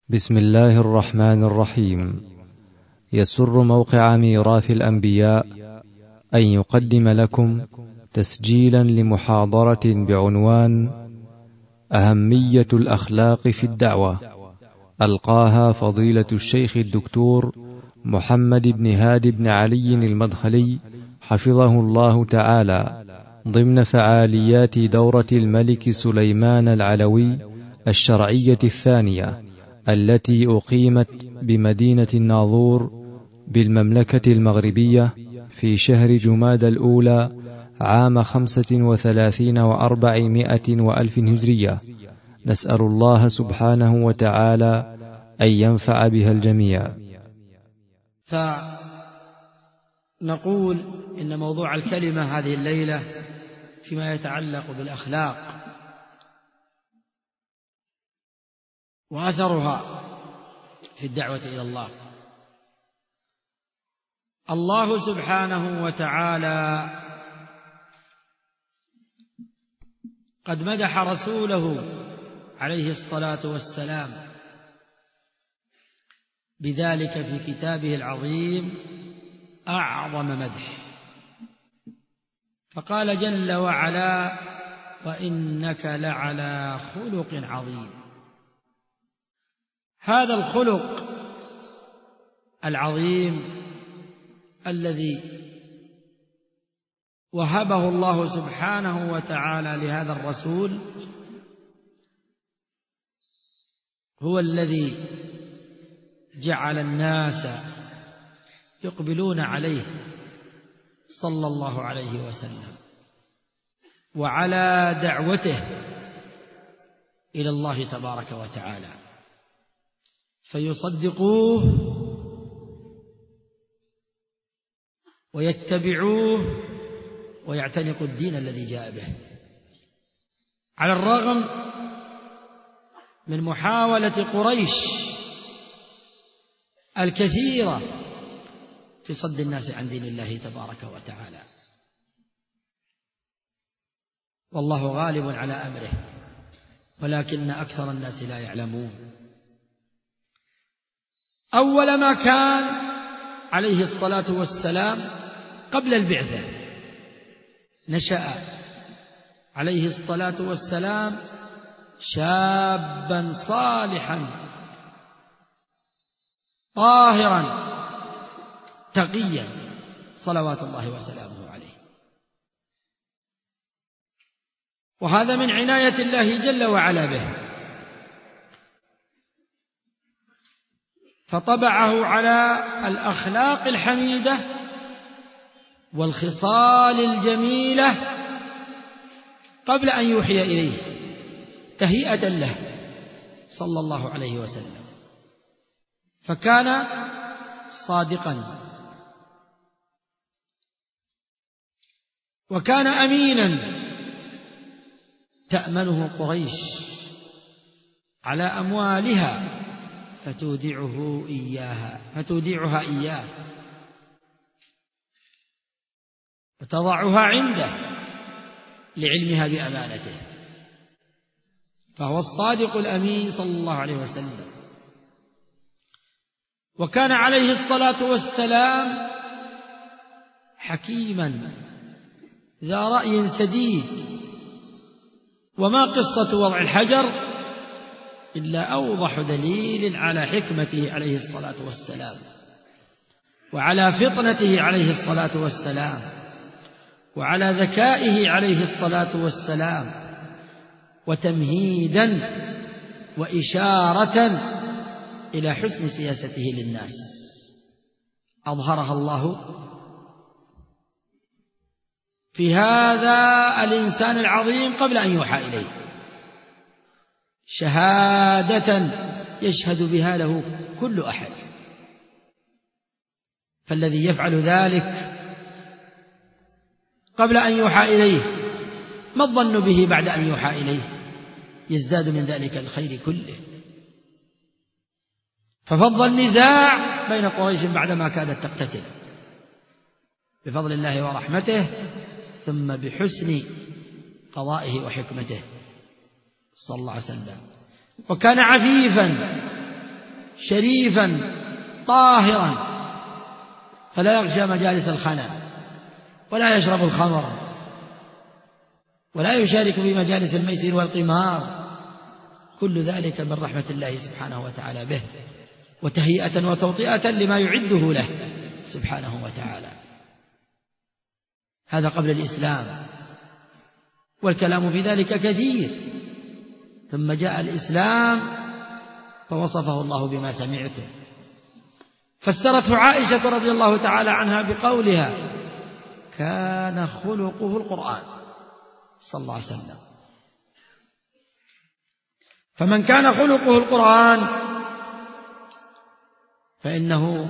بسم الله الرحمن الرحيم. يسر موقع ميراث الأنبياء أن يقدم لكم تسجيلا لمحاضرة بعنوان أهمية الأخلاق في الدعوة، ألقاها فضيلة الشيخ الدكتور محمد بن هادي بن علي المدخلي حفظه الله تعالى، ضمن فعاليات دورة الملك سليمان العلوي الشرعية الثانية التي أقيمت بمدينة الناظور بالمملكة المغربية في شهر جمادى الأولى عام 35 و400 وألف هجرية. نسأل الله سبحانه وتعالى أن ينفع بها الجميع. فنقول إن موضوع الكلمة هذه الليلة فيما يتعلق بالأخلاق وأثرها في الدعوة إلى الله. الله سبحانه وتعالى قد مدح رسوله عليه الصلاة والسلام بذلك في كتابه العظيم أعظم مدح، فقال جل وعلا: وإنك لعلى خلق عظيم. هذا الخلق العظيم الذي وهبه الله سبحانه وتعالى لهذا الرسول هو الذي جعل الناس يقبلون عليه صلى الله عليه وسلم وعلى دعوته إلى الله تبارك وتعالى، فيصدقوه ويتبعوه ويعتنقوا الدين الذي جاء به، على الرغم من محاولة قريش الكثيرة في صد الناس عن دين الله تبارك وتعالى، والله غالب على أمره ولكن أكثر الناس لا يعلمون. أول ما كان عليه الصلاة والسلام قبل البعثة نشأ عليه الصلاة والسلام شابا صالحا طاهرا تقيا صلوات الله وسلامه عليه، وهذا من عناية الله جل وعلا به، فطبعه على الأخلاق الحميدة والخصال الجميلة قبل أن يوحي إليه تهيئة له صلى الله عليه وسلم، فكان صادقا وكان أمينا تأمنه قريش على أموالها فتودعها إياه وتضعها عنده لعلمها بأمانته، فهو الصادق الأمين صلى الله عليه وسلم. وكان عليه الصلاة والسلام حكيما ذا رأي سديد، وما قصة وضع الحجر إلا أوضح دليل على حكمته عليه الصلاة والسلام وعلى فطنته عليه الصلاة والسلام وعلى ذكائه عليه الصلاة والسلام، وتمهيدا وإشارة إلى حسن سياسته للناس أظهرها الله في هذا الإنسان العظيم قبل أن يوحى إليه شهادة يشهد بها له كل أحد، فالذي يفعل ذلك قبل أن يوحى إليه ما الظن به بعد أن يوحى إليه؟ يزداد من ذلك الخير كله. ففض النزاع بين قريش بعدما كادت تقتتل بفضل الله ورحمته ثم بحسن قضائه وحكمته صلى الله عليه وسلم. وكان عفيفا شريفا طاهرا، فلا يغشى مجالس الخنا ولا يشرب الخمر ولا يشارك في مجالس الميسر والقمار. كل ذلك من رحمة الله سبحانه وتعالى به، وتهيئة وتوطئة لما يعده له سبحانه وتعالى. هذا قبل الإسلام، والكلام في ذلك كثير. ثم جاء الإسلام فوصفه الله بما سمعته، فسرته عائشة رضي الله تعالى عنها بقولها: كان خلقه القرآن صلى الله عليه وسلم. فمن كان خلقه القرآن فإنه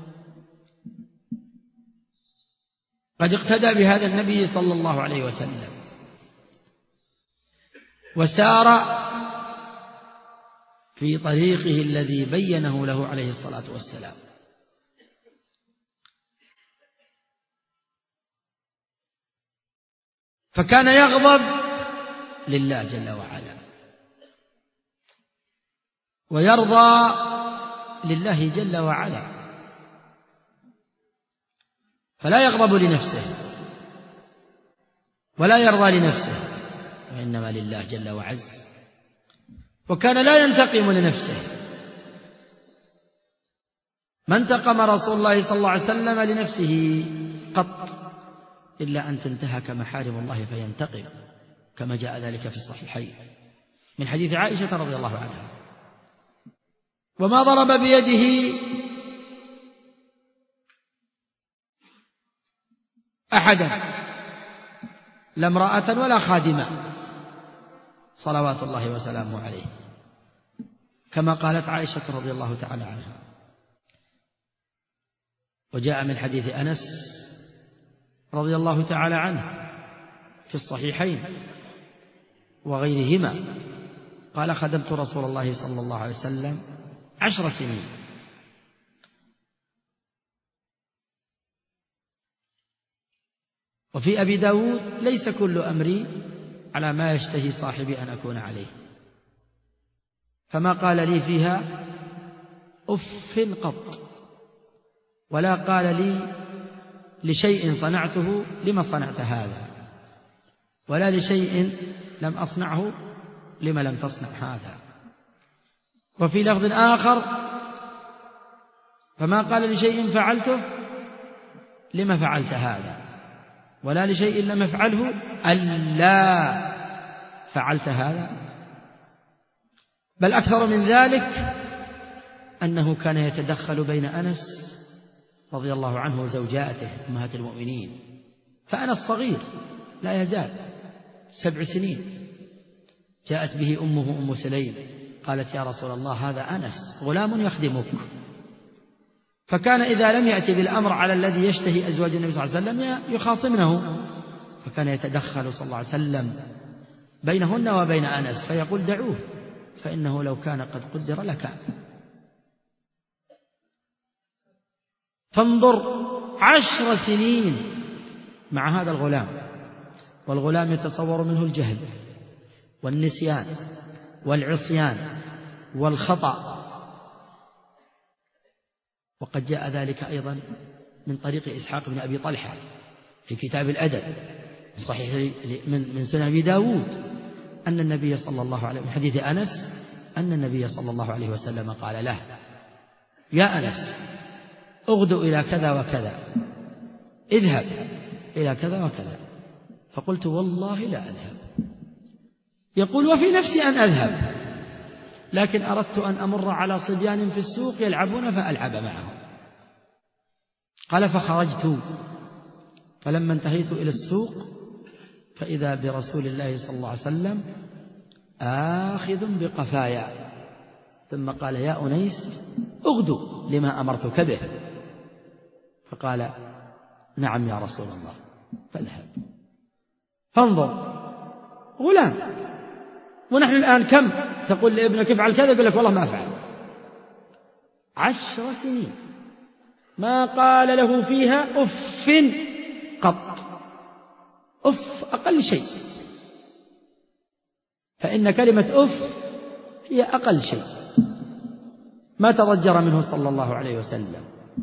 قد اقتدى بهذا النبي صلى الله عليه وسلم، وسار في طريقه الذي بينه له عليه الصلاة والسلام. فكان يغضب لله جل وعلا ويرضى لله جل وعلا، فلا يغضب لنفسه ولا يرضى لنفسه، وإنما لله جل وعز. وكان لا ينتقم لنفسه، ما انتقم رسول الله صلى الله عليه وسلم لنفسه قط، إلا أن تنتهك محارم الله فينتقم، كما جاء ذلك في الصحيحين من حديث عائشة رضي الله عنها. وما ضرب بيده أحدا، لا امرأة ولا خادمة، صلوات الله وسلامه عليه، كما قالت عائشة رضي الله تعالى عنها. وجاء من حديث أنس رضي الله تعالى عنه في الصحيحين وغيرهما قال: خدمت رسول الله صلى الله عليه وسلم 10 سنين، وفي أبي داود: ليس كل أمري على ما يشتهي صاحبي أن أكون عليه، فما قال لي فيها أف قط، ولا قال لي لشيء صنعته لما صنعت هذا، ولا لشيء لم أصنعه لما لم تصنع هذا. وفي لفظ آخر: فما قال لشيء فعلته لما فعلت هذا، ولا لشيء لم أفعله ألا فعلت هذا. بل أكثر من ذلك أنه كان يتدخل بين أنس رضي الله عنه وزوجاته أمهات المؤمنين. فأنس صغير لا يزال 7 سنين، جاءت به أمه أم سليم قالت: يا رسول الله، هذا أنس غلام يخدمك. فكان إذا لم يأتي بالأمر على الذي يشتهي أزواج النبي صلى الله عليه وسلم يخاصمنه، فكان يتدخل صلى الله عليه وسلم بينهن وبين أنس فيقول: دعوه، فإنه لو كان قد قدر لكان. فانظر 10 سنين مع هذا الغلام، والغلام يتصور منه الجهل والنسيان والعصيان والخطأ. وقد جاء ذلك أيضا من طريق إسحاق بن أبي طلحة في كتاب الأدب صحيح من سنن أبي داود أن النبي صلى الله عليه وسلم، من حديث أنس، أن النبي صلى الله عليه وسلم قال له: يا أنس، اغدو إلى كذا وكذا، اذهب إلى كذا وكذا. فقلت: والله لا أذهب. يقول: وفي نفسي أن أذهب، لكن أردت أن أمر على صبيان في السوق يلعبون فألعب معهم. قال: فخرجت، فلما انتهيت إلى السوق فإذا برسول الله صلى الله عليه وسلم آخذ بقفايا، ثم قال: يا أنيس، اغدو لما أمرتك به. فقال: نعم يا رسول الله، فاذهب. فانظر، غلام، ونحن الآن كم تقول لابنك افعل كذا يقول لك والله ما أفعل. 10 سنين ما قال له فيها أف قط، أف أقل شيء، فإن كلمة أف هي أقل شيء. ما تضجر منه صلى الله عليه وسلم.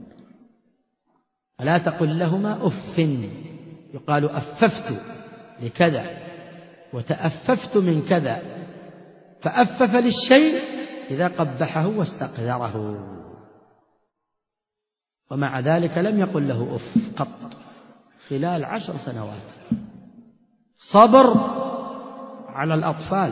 ولا تقل لهما أف، يقال أففت لكذا وتأففت من كذا، فأفف للشيء إذا قبحه واستقذره، ومع ذلك لم يقل له أف قط خلال 10 سنوات. صبر على الأطفال.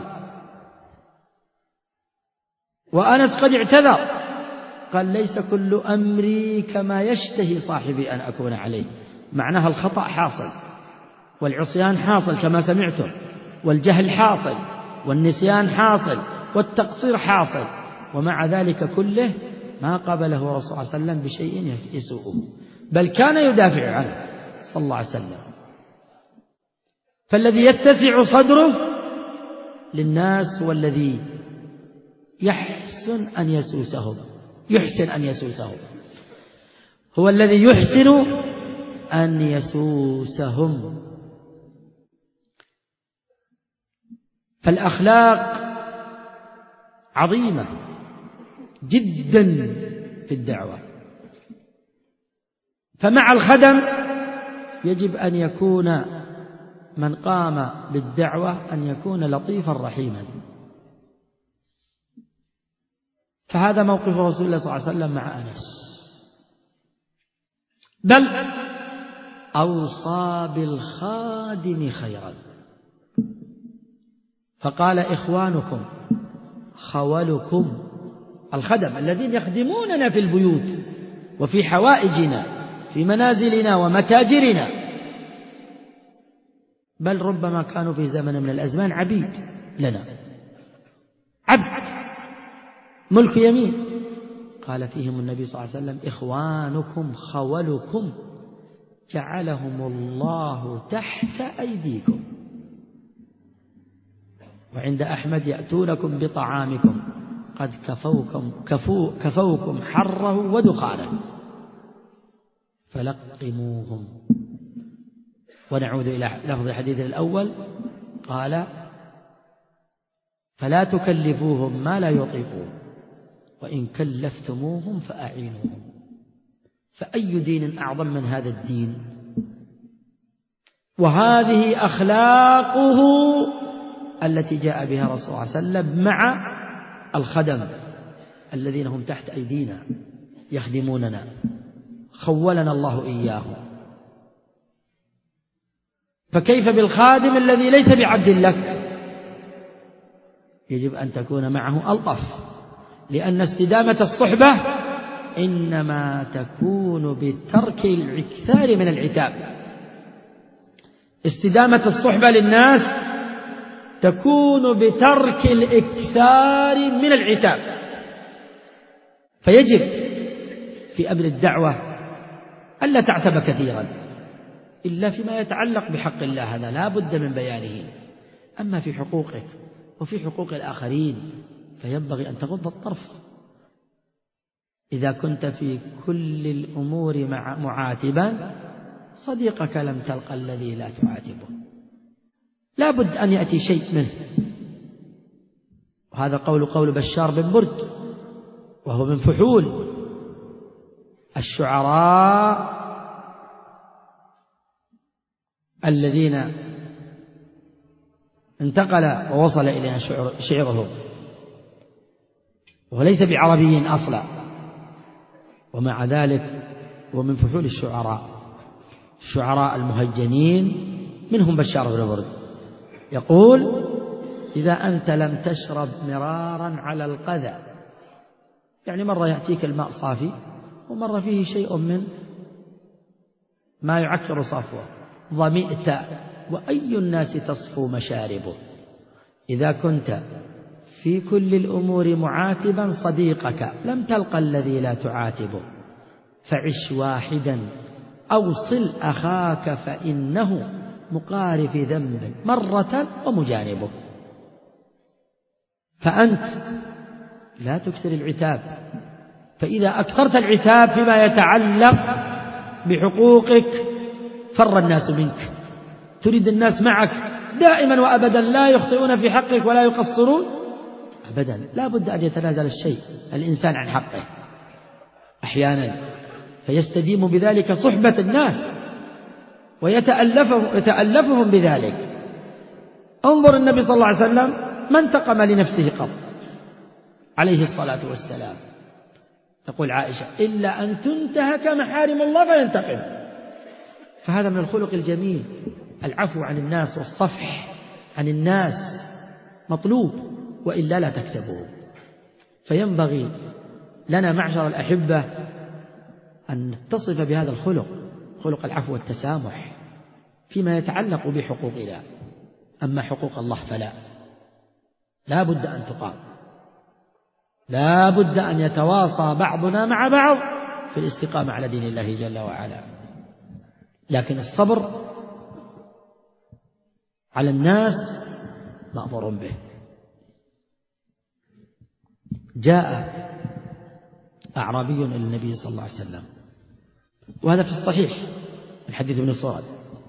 وأنس قد اعتذر، قال ليس كل أمري كما يشتهي صاحبي أن أكون عليه، معناها الخطأ حاصل والعصيان حاصل كما سمعتم، والجهل حاصل والنسيان حاصل والتقصير حاصل، ومع ذلك كله ما قبله رسول الله صلى الله عليه وسلم بشيء يسوءه، بل كان يدافع عنه صلى الله عليه وسلم. فالذي يتسع صدره للناس هو الذي يحسن أن يسوسهم، هو الذي يحسن أن يسوسهم. فالأخلاق عظيمة جدا في الدعوة. فمع الخدم يجب أن يكون من قام بالدعوة أن يكون لطيفا رحيما. فهذا موقف رسول الله صلى الله عليه وسلم مع أنس، بل أوصى بالخادم خيرا، فقال إخوانكم خولكم، الخدم الذين يخدموننا في البيوت وفي حوائجنا في منازلنا ومتاجرنا، بل ربما كانوا في زمن من الأزمان عبيد لنا، عبد ملك يمين. قال فيهم النبي صلى الله عليه وسلم إخوانكم خولكم جعلهم الله تحت أيديكم. وعند أحمد يأتونكم بطعامكم قد كفوكم حره ودخانه فلقموهم. ونعود إلى لفظ الحديث الأول، قال فلا تكلفوهم ما لا يطيقون وإن كلفتموهم فأعينوهم. فأي دين أعظم من هذا الدين؟ وهذه أخلاقه التي جاء بها رسول الله صلى الله عليه وسلم مع الخدم الذين هم تحت أيدينا يخدموننا، خولنا الله إياهم. فكيف بالخادم الذي ليس بعبد لك؟ يجب أن تكون معه ألطف، لأن استدامة الصحبة إنما تكون بترك الإكثار من العتاب. استدامة الصحبة للناس تكون بترك الإكثار من العتاب. فيجب في أمر الدعوة ألا تعتب كثيرا إلا فيما يتعلق بحق الله، هذا لا بد من بيانه. أما في حقوقك وفي حقوق الآخرين فينبغي أن تغض الطرف. إذا كنت في كل الأمور معاتبا صديقك لم تلقى الذي لا تعاتبه، لا بد أن يأتي شيء منه. وهذا قول بشار بن برد، وهو من فحول الشعراء الذين انتقل ووصل إلى شعره، وليس بعربي أصلا، ومع ذلك هو من فحول الشعراء المهجنين، منهم بشار بن برد. يقول إذا أنت لم تشرب مرارا على القذى، يعني مرة يأتيك الماء صافي ومرة فيه شيء من ما يعكر صفوه، ظمئت وأي الناس تصفو مشاربه. إذا كنت في كل الأمور معاتبا صديقك لم تلقى الذي لا تعاتبه، فعش واحدا أو صل أخاك فإنه مقارف ذنب مرة ومجانبه. فأنت لا تكثر العتاب، فإذا أكثرت العتاب فيما يتعلق بحقوقك فر الناس منك، تريد الناس معك دائما وأبدا لا يخطئون في حقك ولا يقصرون، أبدا، لا بد أن يتنازل الإنسان عن حقه أحيانا، فيستديم بذلك صحبة الناس ويتألفهم بذلك. انظر النبي صلى الله عليه وسلم ما انتقم لنفسه قط عليه الصلاة والسلام. تقول عائشة: إلا أن تنتهك محارم الله فينتقم. فهذا من الخلق الجميل، العفو عن الناس والصفح عن الناس مطلوب، وإلا لا تكسبه. فينبغي لنا معشر الأحبة أن نتصف بهذا الخلق، خلق العفو والتسامح فيما يتعلق بحقوقنا. أما حقوق الله فلا، لا بد أن تقام، لا بد أن يتواصى بعضنا مع بعض في الاستقامة على دين الله جل وعلا. لكن الصبر على الناس مأمور به. جاء أعرابي إلى النبي صلى الله عليه وسلم، وهذا في الصحيح من حديث ابن سورد،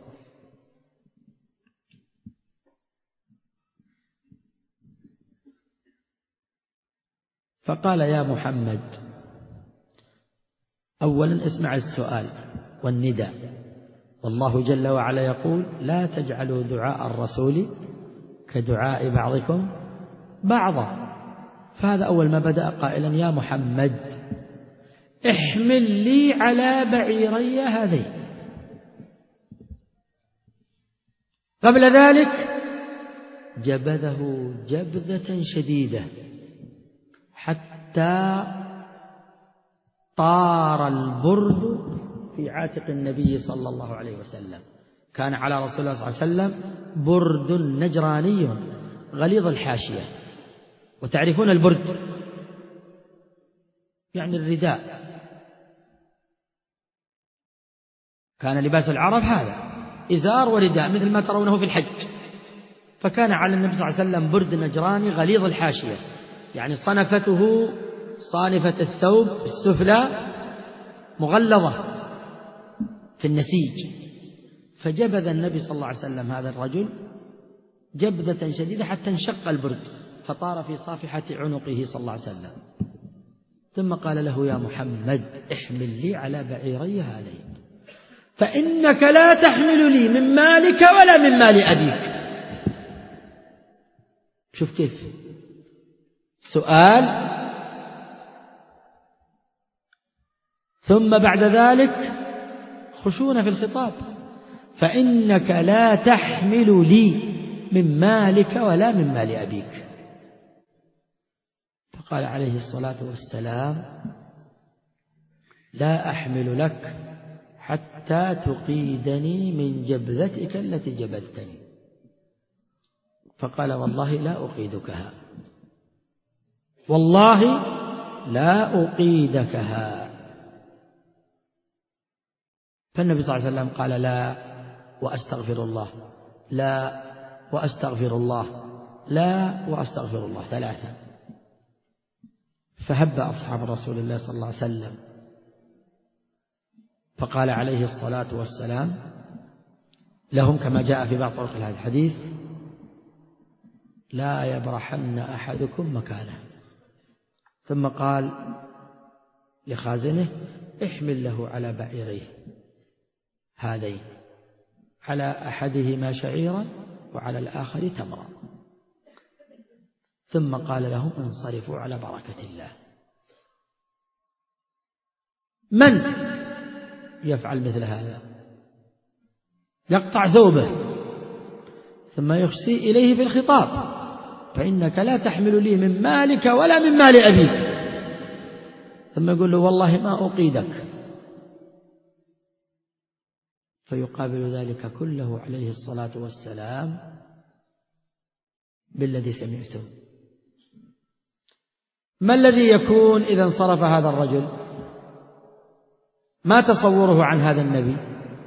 فقال: يا محمد، أولا اسمع السؤال والنداء، والله جل وعلا يقول: لا تجعلوا دعاء الرسول كدعاء بعضكم بعضا. فهذا أول ما بدأ قائلا: يا محمد، احمل لي على بعيري هذين. قبل ذلك جبذه جبذة شديدة حتى طار البرد في عاتق النبي صلى الله عليه وسلم. كان على رسول الله صلى الله عليه وسلم برد نجراني غليظ الحاشية، وتعرفون البرد يعني الرداء، كان لباس العرب هذا إزار ورداء مثل ما ترونه في الحج. فكان على النبي صلى الله عليه وسلم برد نجراني غليظ الحاشية، يعني صنفته صانفة الثوب السفلى مغلظة في النسيج. فجبذ النبي صلى الله عليه وسلم هذا الرجل جبذة شديدة حتى انشق البرد فطار في صافحة عنقه صلى الله عليه وسلم. ثم قال له: يا محمد، احمل لي على بعيري هذين، فإنك لا تحمل لي من مالك ولا من مال أبيك. شوف كيف سؤال، ثم بعد ذلك خشونة في الخطاب: فإنك لا تحمل لي من مالك ولا من مال أبيك. فقال عليه الصلاة والسلام: لا أحمل لك حتى تقيدني من جبذتك التي جبذتني. فقال: والله لا أقيدكها، والله لا أقيدكها. فالنبي صلى الله عليه وسلم قال: لا وأستغفر الله، لا وأستغفر الله، لا وأستغفر الله 3. فهب أصحاب رسول الله صلى الله عليه وسلم، فقال عليه الصلاة والسلام لهم كما جاء في بعض طرق هذا الحديث: لا يبرحن أحدكم مكانه. ثم قال لخازنه: احمل له على بعيريه هذين، على أحدهما شعيرا وعلى الآخر تمرا. ثم قال لهم: انصرفوا على بركة الله. من يفعل مثل هذا؟ يقطع ثوبه ثم يخسي إليه في الخطاب: فإنك لا تحمل لي من مالك ولا من مال أبيك. ثم يقول له: والله ما أقيدك. فيقابل ذلك كله عليه الصلاة والسلام بالذي سمعته. ما الذي يكون إذا انصرف هذا الرجل؟ ما تصوره عن هذا النبي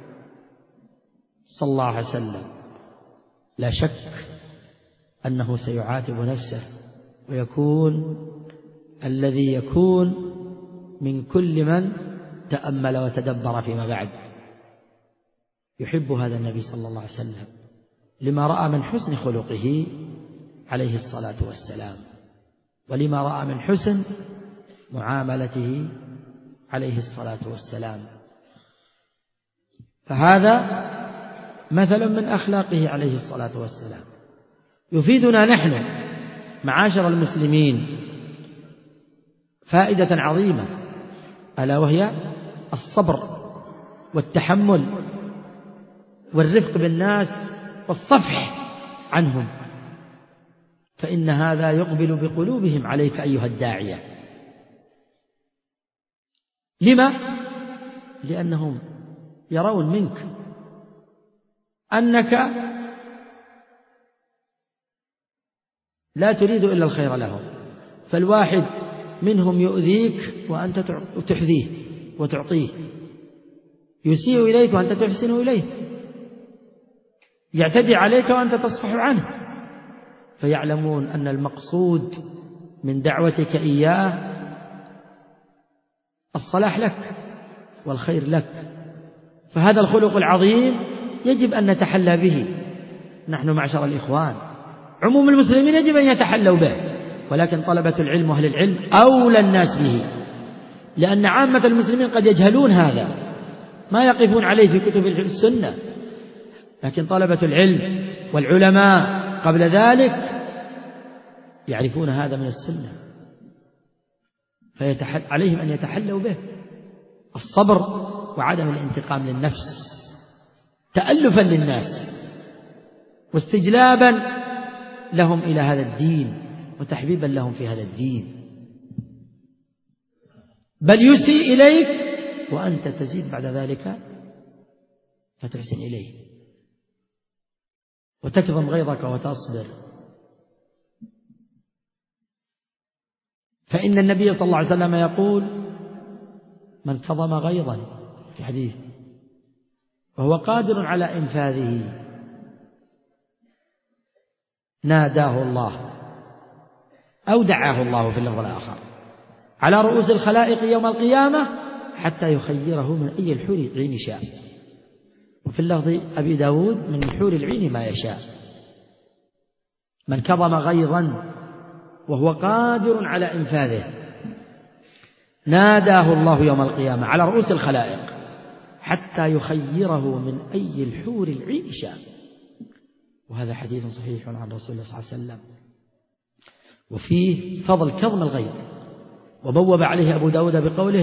صلى الله عليه وسلم؟ لا شك أنه سيعاتب نفسه، ويكون الذي يكون من كل من تأمل وتدبر فيما بعد. يحب هذا النبي صلى الله عليه وسلم لما رأى من حسن خلقه عليه الصلاة والسلام. ولما رأى من حسن معاملته عليه الصلاة والسلام. فهذا مثل من أخلاقه عليه الصلاة والسلام يفيدنا نحن معاشر المسلمين فائدة عظيمة، ألا وهي الصبر والتحمل والرفق بالناس والصفح عنهم، فإن هذا يقبل بقلوبهم عليك أيها الداعية. لما؟ لأنهم يرون منك أنك لا تريد إلا الخير لهم، فالواحد منهم يؤذيك وأنت تحذيه وتعطيه، يسيء إليك وأنت تحسن إليه، يعتدي عليك وأنت تصفح عنه، فيعلمون أن المقصود من دعوتك إياه الصلاح لك والخير لك. فهذا الخلق العظيم يجب أن نتحلى به نحن معشر الإخوان. عموم المسلمين يجب أن يتحلوا به، ولكن طلبة العلم وأهل العلم أولى الناس به، لأن عامة المسلمين قد يجهلون هذا، ما يقفون عليه في كتب السنة، لكن طلبة العلم والعلماء قبل ذلك يعرفون هذا من السنة، عليهم أن يتحلوا به الصبر وعدم الانتقام للنفس، تألفا للناس واستجلابا لهم إلى هذا الدين وتحبيبا لهم في هذا الدين، بل يسيء إليك وأنت تزيد بعد ذلك فتحسن إليه وتكظم غيظك وتصبر. فإن النبي صلى الله عليه وسلم يقول: من كظم غيظا في حديث وهو قادر على إنفاذه ناداه الله أو دعاه الله في اللفظ الآخر على رؤوس الخلائق يوم القيامة حتى يخيره من أي الحور العين شاء، وفي اللفظ أبي داود: من الحور العين ما يشاء. من كظم غيظا وهو قادر على إنفاذه ناداه الله يوم القيامة على رؤوس الخلائق حتى يخيره من أي الحور العين شاء. وهذا حديث صحيح عن رسول الله صلى الله عليه وسلم، وفيه فضل كظم الغيظ، وبوب عليه أبو داود بقوله: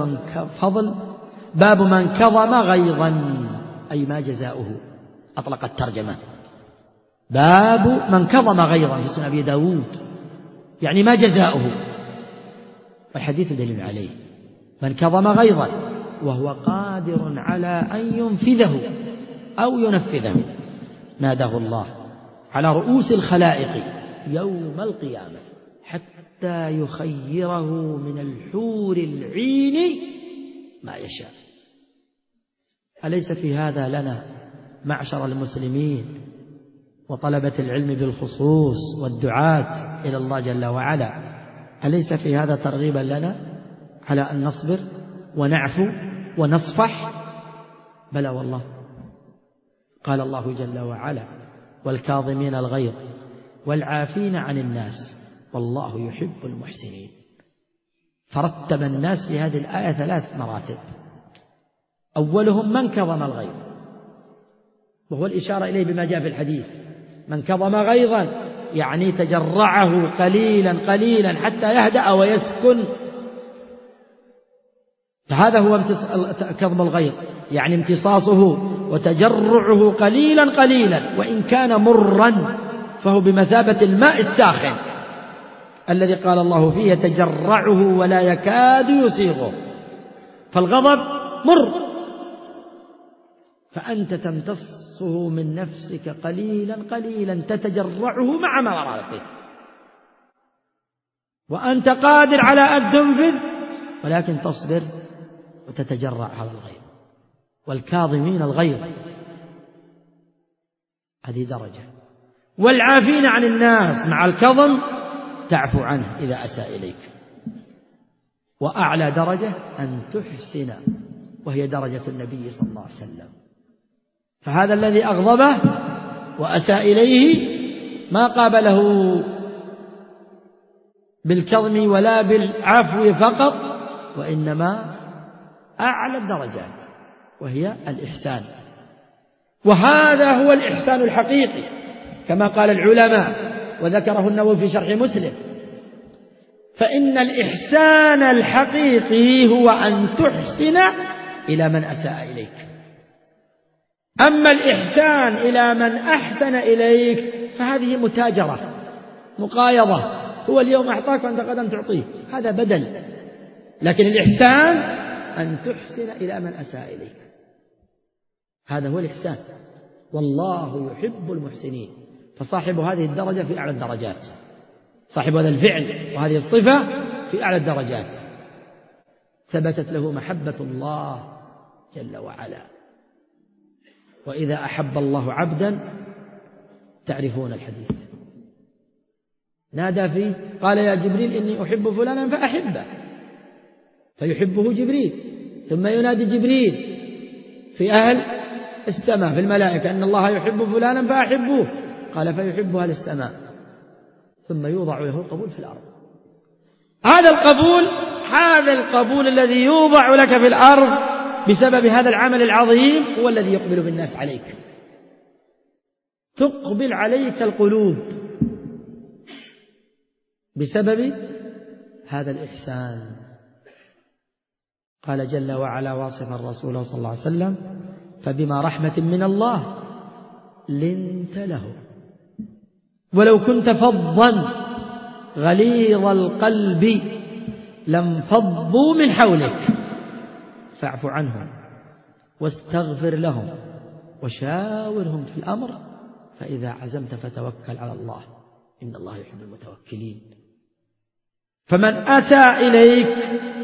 باب من كظم غيظا، أي ما جزاؤه، أطلق الترجمة. باب من كظم غيظا في سنن أبي داود، يعني ما جزاؤه، والحديث دليل عليه. من كظم غيظا وهو قادر على أن ينفذه أو ينفذه ناداه الله على رؤوس الخلائق يوم القيامة حتى يخيره من الحور العين ما يشاء. أليس في هذا لنا معشر المسلمين وطلبة العلم بالخصوص والدعاة إلى الله جل وعلا، أليس في هذا ترغيبا لنا على أن نصبر ونعفو ونصفح؟ بلى والله. قال الله جل وعلا: والكاظمين الغيظ والعافين عن الناس والله يحب المحسنين. فرتب الناس في هذه الآية 3 مراتب، أولهم من كظم الغيظ، وهو الإشارة إليه بما جاء في الحديث: من كظم غيظا يعني تجرعه قليلا قليلا حتى يهدأ ويسكن. فهذا هو كظم الغيظ، يعني امتصاصه وتجرعه قليلا قليلا، وإن كان مرا فهو بمثابة الماء الساخن الذي قال الله فيه: يتجرعه ولا يكاد يسيغه. فالغضب مر، فأنت تمتصه من نفسك قليلا قليلا تتجرعه مع مرارته، وأنت قادر على أن تنفذ ولكن تصبر وتتجرع هذا الغيظ. والكاظمين الغيظ هذه درجة. والعافين عن الناس مع الكظم تعفو عنه إذا أساء إليك. وأعلى درجة أن تحسن، وهي درجة النبي صلى الله عليه وسلم. فهذا الذي أغضبه وأساء إليه ما قابله بالكظم ولا بالعفو فقط، وإنما أعلى الدرجات، وهي الإحسان. وهذا هو الإحسان الحقيقي كما قال العلماء، وذكره النووي في شرح مسلم. فإن الإحسان الحقيقي هو أن تحسن إلى من أساء إليك. أما الإحسان إلى من أحسن إليك فهذه متاجرة، مقايضة، هو اليوم أعطاك وأنت غدا تعطيه، هذا بدل. لكن الإحسان أن تحسن إلى من أساء إليك، هذا هو الإحسان، والله يحب المحسنين. فصاحب هذه الدرجة في أعلى الدرجات، صاحب هذا الفعل وهذه الصفة في أعلى الدرجات، ثبتت له محبة الله جل وعلا. وإذا أحب الله عبدا، تعرفون الحديث، نادى فيه قال يا جبريل إني أحب فلانا فأحبه، فيحبه جبريل. ثم ينادي جبريل في أهل السماء في الملائكة أن الله يحب فلانا فأحبوه، قال فيحب أهل السماء. ثم يوضع له القبول في الأرض. هذا القبول الذي يوضع لك في الأرض بسبب هذا العمل العظيم هو الذي يقبل بالناس عليك، تقبل عليك القلوب بسبب هذا الإحسان. قال جل وعلا واصفا رسوله صلى الله عليه وسلم فبما رحمة من الله لنت له ولو كنت فظا غليظ القلب لانفضوا من حولك فاعف عنهم واستغفر لهم وشاورهم في الأمر فإذا عزمت فتوكل على الله إن الله يحب المتوكلين. فمن أساء إليك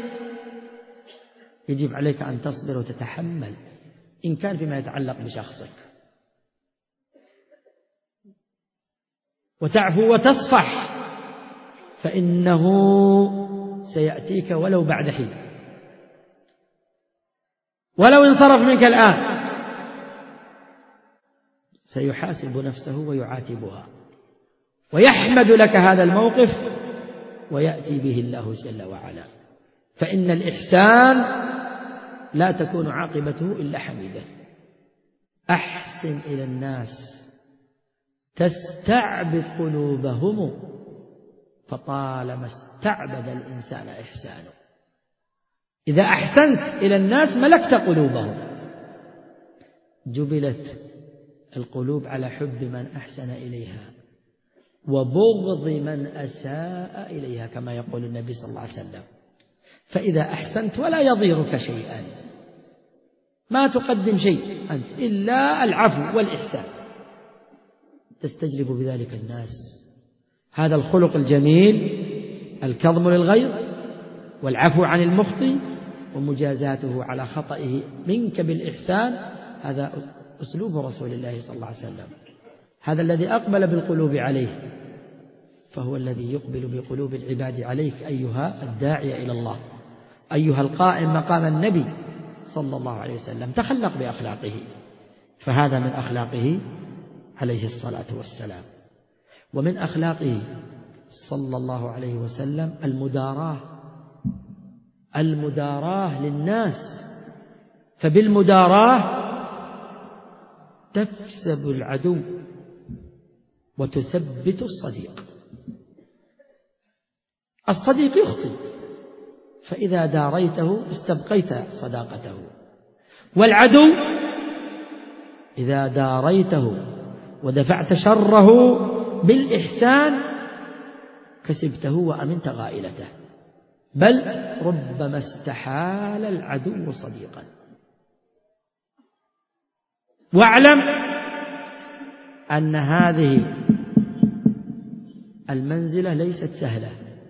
يجب عليك أن تصبر وتتحمل إن كان فيما يتعلق بشخصك، وتعفو وتصفح، فإنه سيأتيك ولو بعد حين، ولو انصرف منك الآن سيحاسب نفسه ويعاتبها ويحمد لك هذا الموقف ويأتي به الله جل وعلا. فإن الإحسان لا تكون عاقبته إلا حميدة. أحسن إلى الناس تستعبد قلوبهم فطالما استعبد الإنسان إحسانه. إذا أحسنت إلى الناس ملكت قلوبهم. جبلت القلوب على حب من أحسن إليها وبغض من أساء إليها كما يقول النبي صلى الله عليه وسلم. فإذا أحسنت ولا يضيرك شيئا، ما تقدم شيء أنت إلا العفو والإحسان، تستجلب بذلك الناس. هذا الخلق الجميل، الكظم للغيظ والعفو عن المخطئ ومجازاته على خطئه منك بالإحسان، هذا أسلوب رسول الله صلى الله عليه وسلم. هذا الذي أقبل بالقلوب عليه، فهو الذي يقبل بقلوب العباد عليك أيها الداعي إلى الله، أيها القائم مقام النبي صلى الله عليه وسلم. تخلق بأخلاقه، فهذا من أخلاقه عليه الصلاة والسلام. ومن أخلاقه صلى الله عليه وسلم المداراة للناس، فبالمداراة تكسب العدو وتثبت الصديق. الصديق يخطئ، فإذا داريته استبقيت صداقته، والعدو إذا داريته ودفعت شره بالإحسان كسبته وأمنت غائلته، بل ربما استحال العدو صديقا. واعلم أن هذه المنزلة ليست سهلة،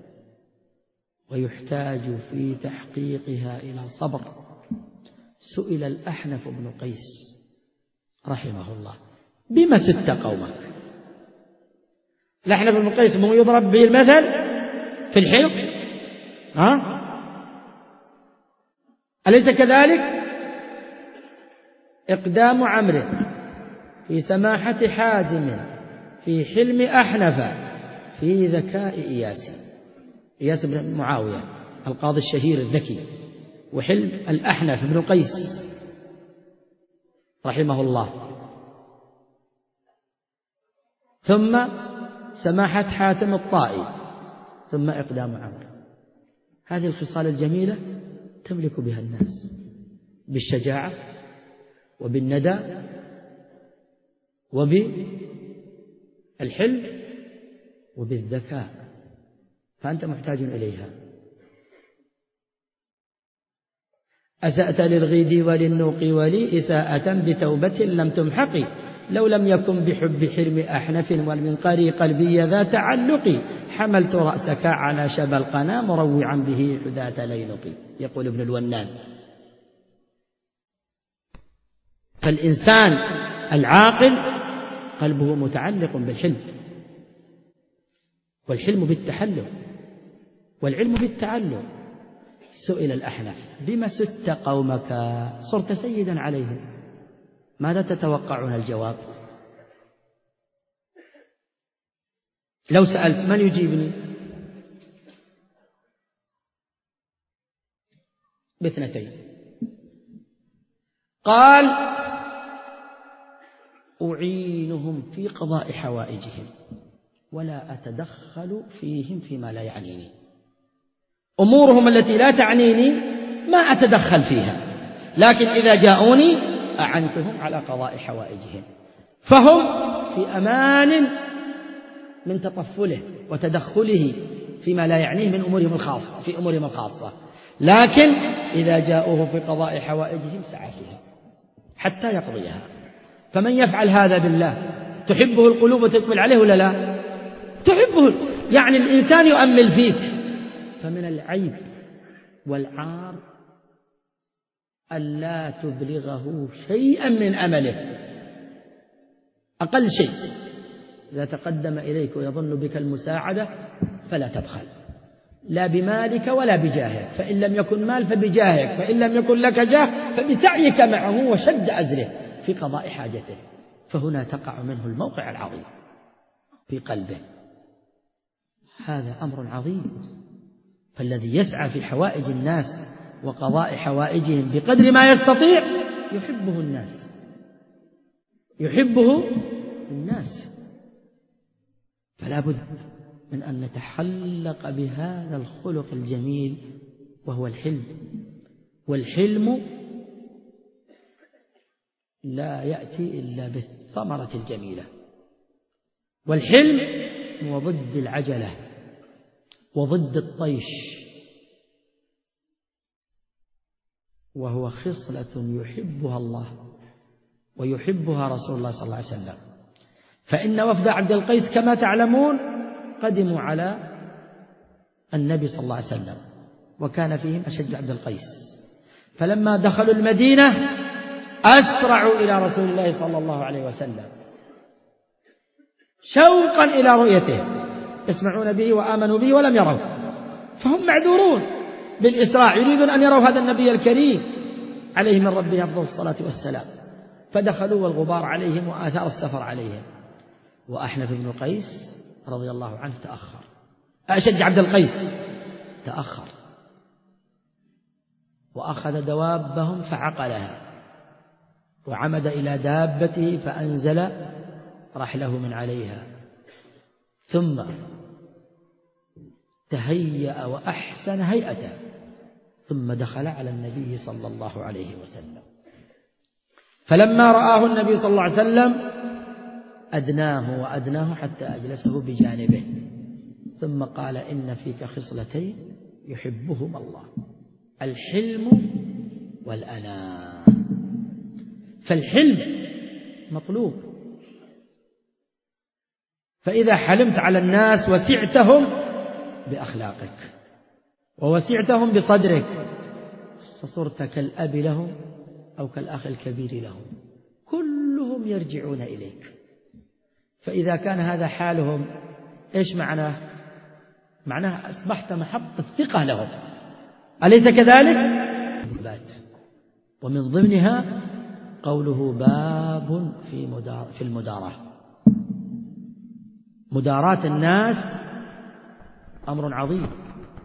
ويحتاج في تحقيقها إلى صبر. سئل الأحنف بن قيس رحمه الله بما ست قومك؟ الأحنف بن قيس من يضرب به المثل في الحلق، أليس كذلك؟ إقدام عمرو في سماحة حازم في حلم أحنف في ذكاء إياس. إياس بن معاوية القاضي الشهير الذكي، وحلم الأحنف بن قيس رحمه الله، ثم سماحة حاتم الطائي، ثم إقدام عمرو. هذه الخصال الجميلة تملك بها الناس بالشجاعة وبالندى وبالحلم وبالذكاء، فأنت محتاج إليها. أسأت للغيد وللنوق ولي إساءة بتوبة لم تمحقي، لو لم يكن بحب حرم أحنف والمنقري قلبي ذا تعلق، حملت رأسك على شبى القنا مروعا به حداة ليلق. يقول ابن الونان: فالإنسان العاقل قلبه متعلق بالحلم، والحلم بالتحلم، والعلم بالتعلم. سئل الأحنف: بما ست قومك؟ صرت سيدا عليهم، ماذا تتوقعون الجواب؟ لو سألت من يجيبني؟ باثنتين. قال: أعينهم في قضاء حوائجهم ولا أتدخل فيهم فيما لا يعنيني. أمورهم التي لا تعنيني ما أتدخل فيها، لكن إذا جاءوني أعنتهم على قضاء حوائجهم، فهم في أمان من تطفله وتدخله فيما لا يعنيه من أمورهم الخاصة في أمورهم الخاصة، لكن إذا جاءوه في قضاء حوائجهم سعى فيها حتى يقضيها. فمن يفعل هذا بالله تحبه القلوب وتقبل عليه ولا لا؟ تحبه. يعني الإنسان يؤمل فيك، فمن العيب والعار ألا تبلغه شيئا من أمله، أقل شيء. إذا تقدم إليك ويظن بك المساعدة فلا تبخل، لا بمالك ولا بجاهك، فإن لم يكن مال فبجاهك، فإن لم يكن لك جاه فبسعيك معه وشد أزره في قضاء حاجته، فهنا تقع منه الموقع العظيم في قلبه. هذا أمر عظيم. فالذي يسعى في حوائج الناس وقضاء حوائجهم بقدر ما يستطيع يحبه الناس، يحبه الناس. فلا بد من أن نتحلق بهذا الخلق الجميل وهو الحلم. والحلم لا يأتي إلا بالثمرة الجميلة. والحلم هو ضد العجلة وضد الطيش، وهو خصلة يحبها الله ويحبها رسول الله صلى الله عليه وسلم. فإن وفد عبد القيس كما تعلمون قدموا على النبي صلى الله عليه وسلم، وكان فيهم أشج عبد القيس، فلما دخلوا المدينة أسرعوا إلى رسول الله صلى الله عليه وسلم شوقا إلى رؤيته، يسمعون به وآمنوا به ولم يروا، فهم معذورون بالإسراع، يريدون أن يروا هذا النبي الكريم عليه من ربه أفضل الصلاة والسلام. فدخلوا والغبار عليهم وآثار السفر عليهم، وأحنف بن قيس رضي الله عنه تأخر، أشج عبد القيس تأخر، وأخذ دوابهم فعقلها، وعمد إلى دابته فأنزل رحله من عليها، ثم تهيأ وأحسن هيئته، ثم دخل على النبي صلى الله عليه وسلم. فلما رآه النبي صلى الله عليه وسلم أدناه وأدناه حتى أجلسه بجانبه، ثم قال: إن فيك خصلتين يحبهما الله، الحلم والأناة. فالحلم مطلوب، فإذا حلمت على الناس وسعتهم بأخلاقك ووسعتهم بصدرك، فصرت كالأب لهم أو كالأخ الكبير لهم، كلهم يرجعون إليك. فإذا كان هذا حالهم إيش معناه؟ معناه أصبحت محط الثقة لهم، أليس كذلك؟ ومن ضمنها قوله: باب في المداراة. مداراة الناس أمر عظيم،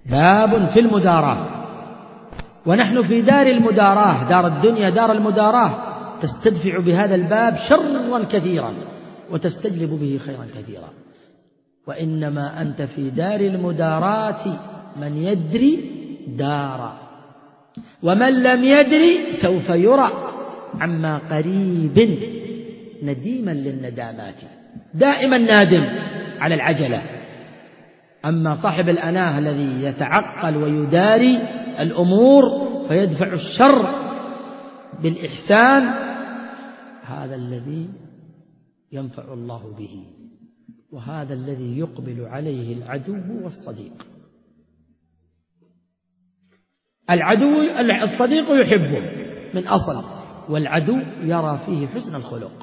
باب في المداراة، ونحن في دار المداراة، دار الدنيا دار المداراة، تستدفع بهذا الباب شرا كثيرا وتستجلب به خيرا كثيرا. وإنما أنت في دار المداراة من يدري دار، ومن لم يدري سوف يرى عما قريب نديما للندامات، دائما نادم على العجلة. أما صاحب الأناه الذي يتعقل ويداري الأمور فيدفع الشر بالإحسان، هذا الذي ينفع الله به، وهذا الذي يقبل عليه العدو والصديق. الصديق يحبه من أصل، والعدو يرى فيه حسن الخلق.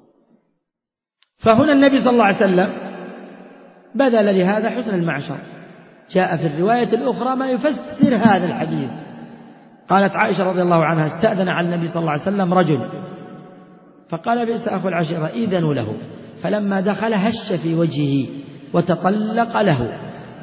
فهنا النبي صلى الله عليه وسلم بذل لهذا حسن المعشر. جاء في الرواية الأخرى ما يفسر هذا الحديث. قالت عائشة رضي الله عنها: استأذن على النبي صلى الله عليه وسلم رجل فقال: بئس أخو العشيرة، إذنوا له. فلما دخل هش في وجهه وتطلق له.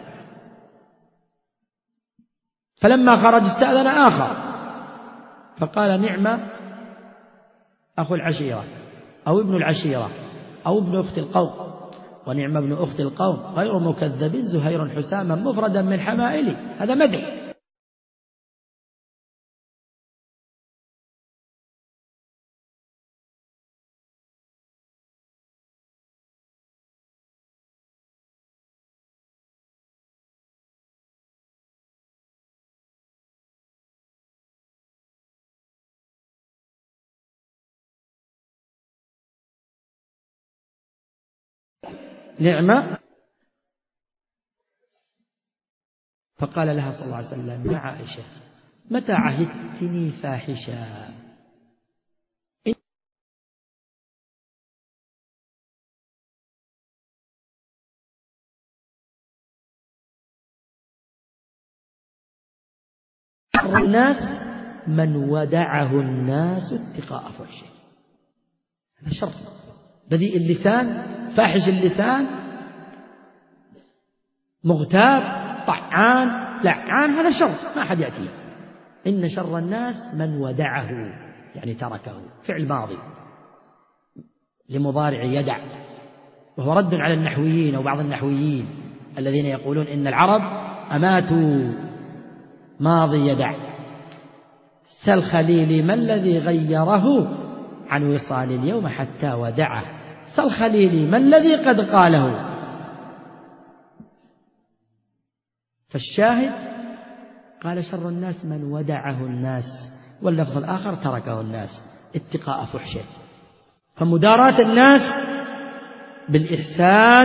فلما خرج استأذن آخر فقال: نعم أخو العشيرة أو ابن العشيرة أو ابن أخت القوم، ونعم ابن أخت القوم غير مكذب زهير حساما مفردا من حمائلي. هذا مدح. نعمة. فقال لها صلى الله عليه وسلم: يا عائشة، متى عهدتني فاحشا؟ شر الناس من ودعه الناس اتقاء فحشه. هذا شر، بذيء اللسان، فاحش اللسان، مغتاب، طعان، لعان، هذا شر ما أحد يأتيه. إن شر الناس من ودعه، يعني تركه، فعل ماضي لمضارع يدع، وهو رد على النحويين أو بعض النحويين الذين يقولون إن العرب أماتوا ماضي يدع. سل خليلي ما الذي غيره عن وصال اليوم حتى ودعه، سل خليلي ما الذي قد قاله. فالشاهد قال: شر الناس من ودعه الناس، واللفظ الآخر تركه الناس اتقاء فحشه. فمداراة الناس بالإحسان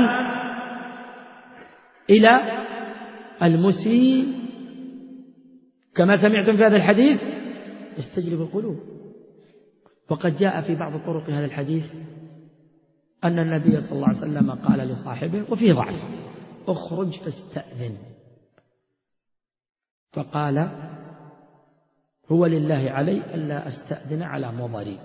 إلى المسيء كما سمعتم في هذا الحديث يستجلب القلوب. وقد جاء في بعض طرق هذا الحديث أن النبي صلى الله عليه وسلم قال لصاحبه وفيه ضعف: اخرج فاستأذن. فقال: هو لله علي ألا أستأذن على مضري.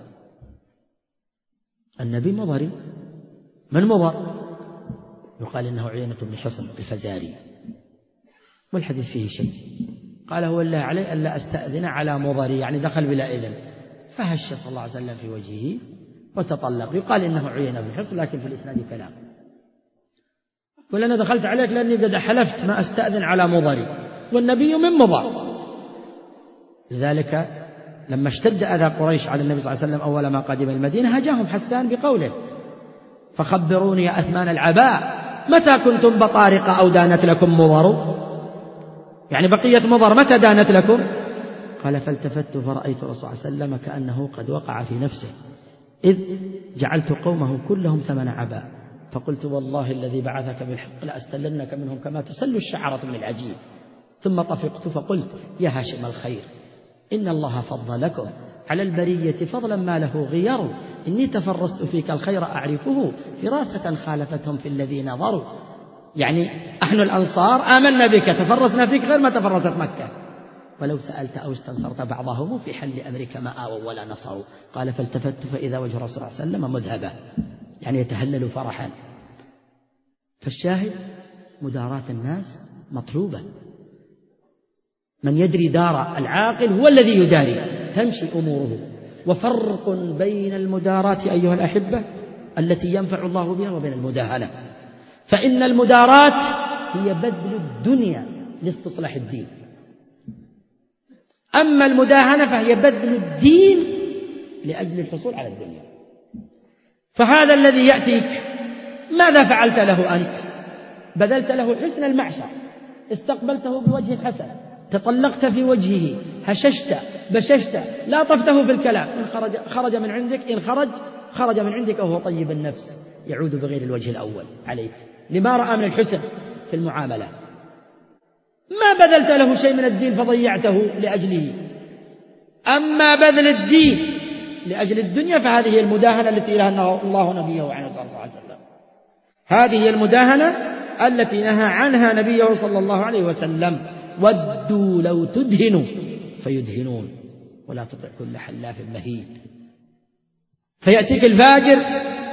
النبي مضري. من مضر؟ يقال إنه عيينة بن حصن الفزاري، والحديث فيه شيء. قال: هو لله علي ألا أستأذن على مضري، يعني دخل بلا إذن. فهش صلى الله عليه وسلم في وجهه وتطلق. يقال إنه عيينة بن حصن، لكن في الإسناد كلام. قل: أنا دخلت عليك لأني قد حلفت ما أستأذن على مضري، والنبي من مضر. لذلك لما اشتد أذى قريش على النبي صلى الله عليه وسلم أول ما قدم المدينة هجاهم حسان بقوله: فخبروني يا أثمان العباء متى كنتم بطارق أو دانت لكم مضر؟ يعني بقية مضر متى دانت لكم؟ قال: فالتفت فرأيت الرسول صلى الله عليه وسلم كأنه قد وقع في نفسه، إذ جعلت قومه كلهم ثمن عباء، فقلت: والله الذي بعثك بالحق لأستلنك منهم كما تسل الشعرة من العجيب. ثم طفقت فقلت: يا هاشم الخير، إن الله فضلكم على البرية فضلا ما له غير، إني تفرست فيك الخير أعرفه، فراسة خالفتهم في الذي نظروا. يعني نحن الأنصار آمنا بك، تفرسنا فيك غير ما تفرست مكة، ولو سألت أو استنصرت بعضهم في حل أمرك ما آووا ولا نصروا. قال: فالتفت فإذا وجه الرسول صلى الله عليه وسلم مذهبا، يعني يتهلل فرحا. فالشاهد مداراة الناس مطلوبة، من يدري دار العاقل هو الذي يداري، تمشي أموره. وفرق بين المداراة أيها الأحبة التي ينفع الله بها وبين المداهنة، فإن المداراة هي بذل الدنيا لاستصلاح الدين، أما المداهنة فهي بذل الدين لأجل الحصول على الدنيا. فهذا الذي يأتيك ماذا فعلت له أنت؟ بذلت له حسن المعشر، استقبلته بوجه حسن، تطلقت في وجهه، هششت بششت، لاطفته في الكلام، إن خرج من عندك، إن خرج من عندك وهو طيب النفس يعود بغير الوجه الأول عليك لما رأى من الحسن في المعاملة. ما بذلت له شيء من الدين فضيعته لأجله. أما بذل الدين لأجل الدنيا فهذه هي المداهنة التي نهى الله نبيه عنها صلى الله عليه وسلم. هذه هي المداهنة التي نهى عنها نبيه صلى الله عليه وسلم. ودوا لو تدهنوا فيدهنون ولا تطع كل حلاف مهين. فيأتيك الفاجر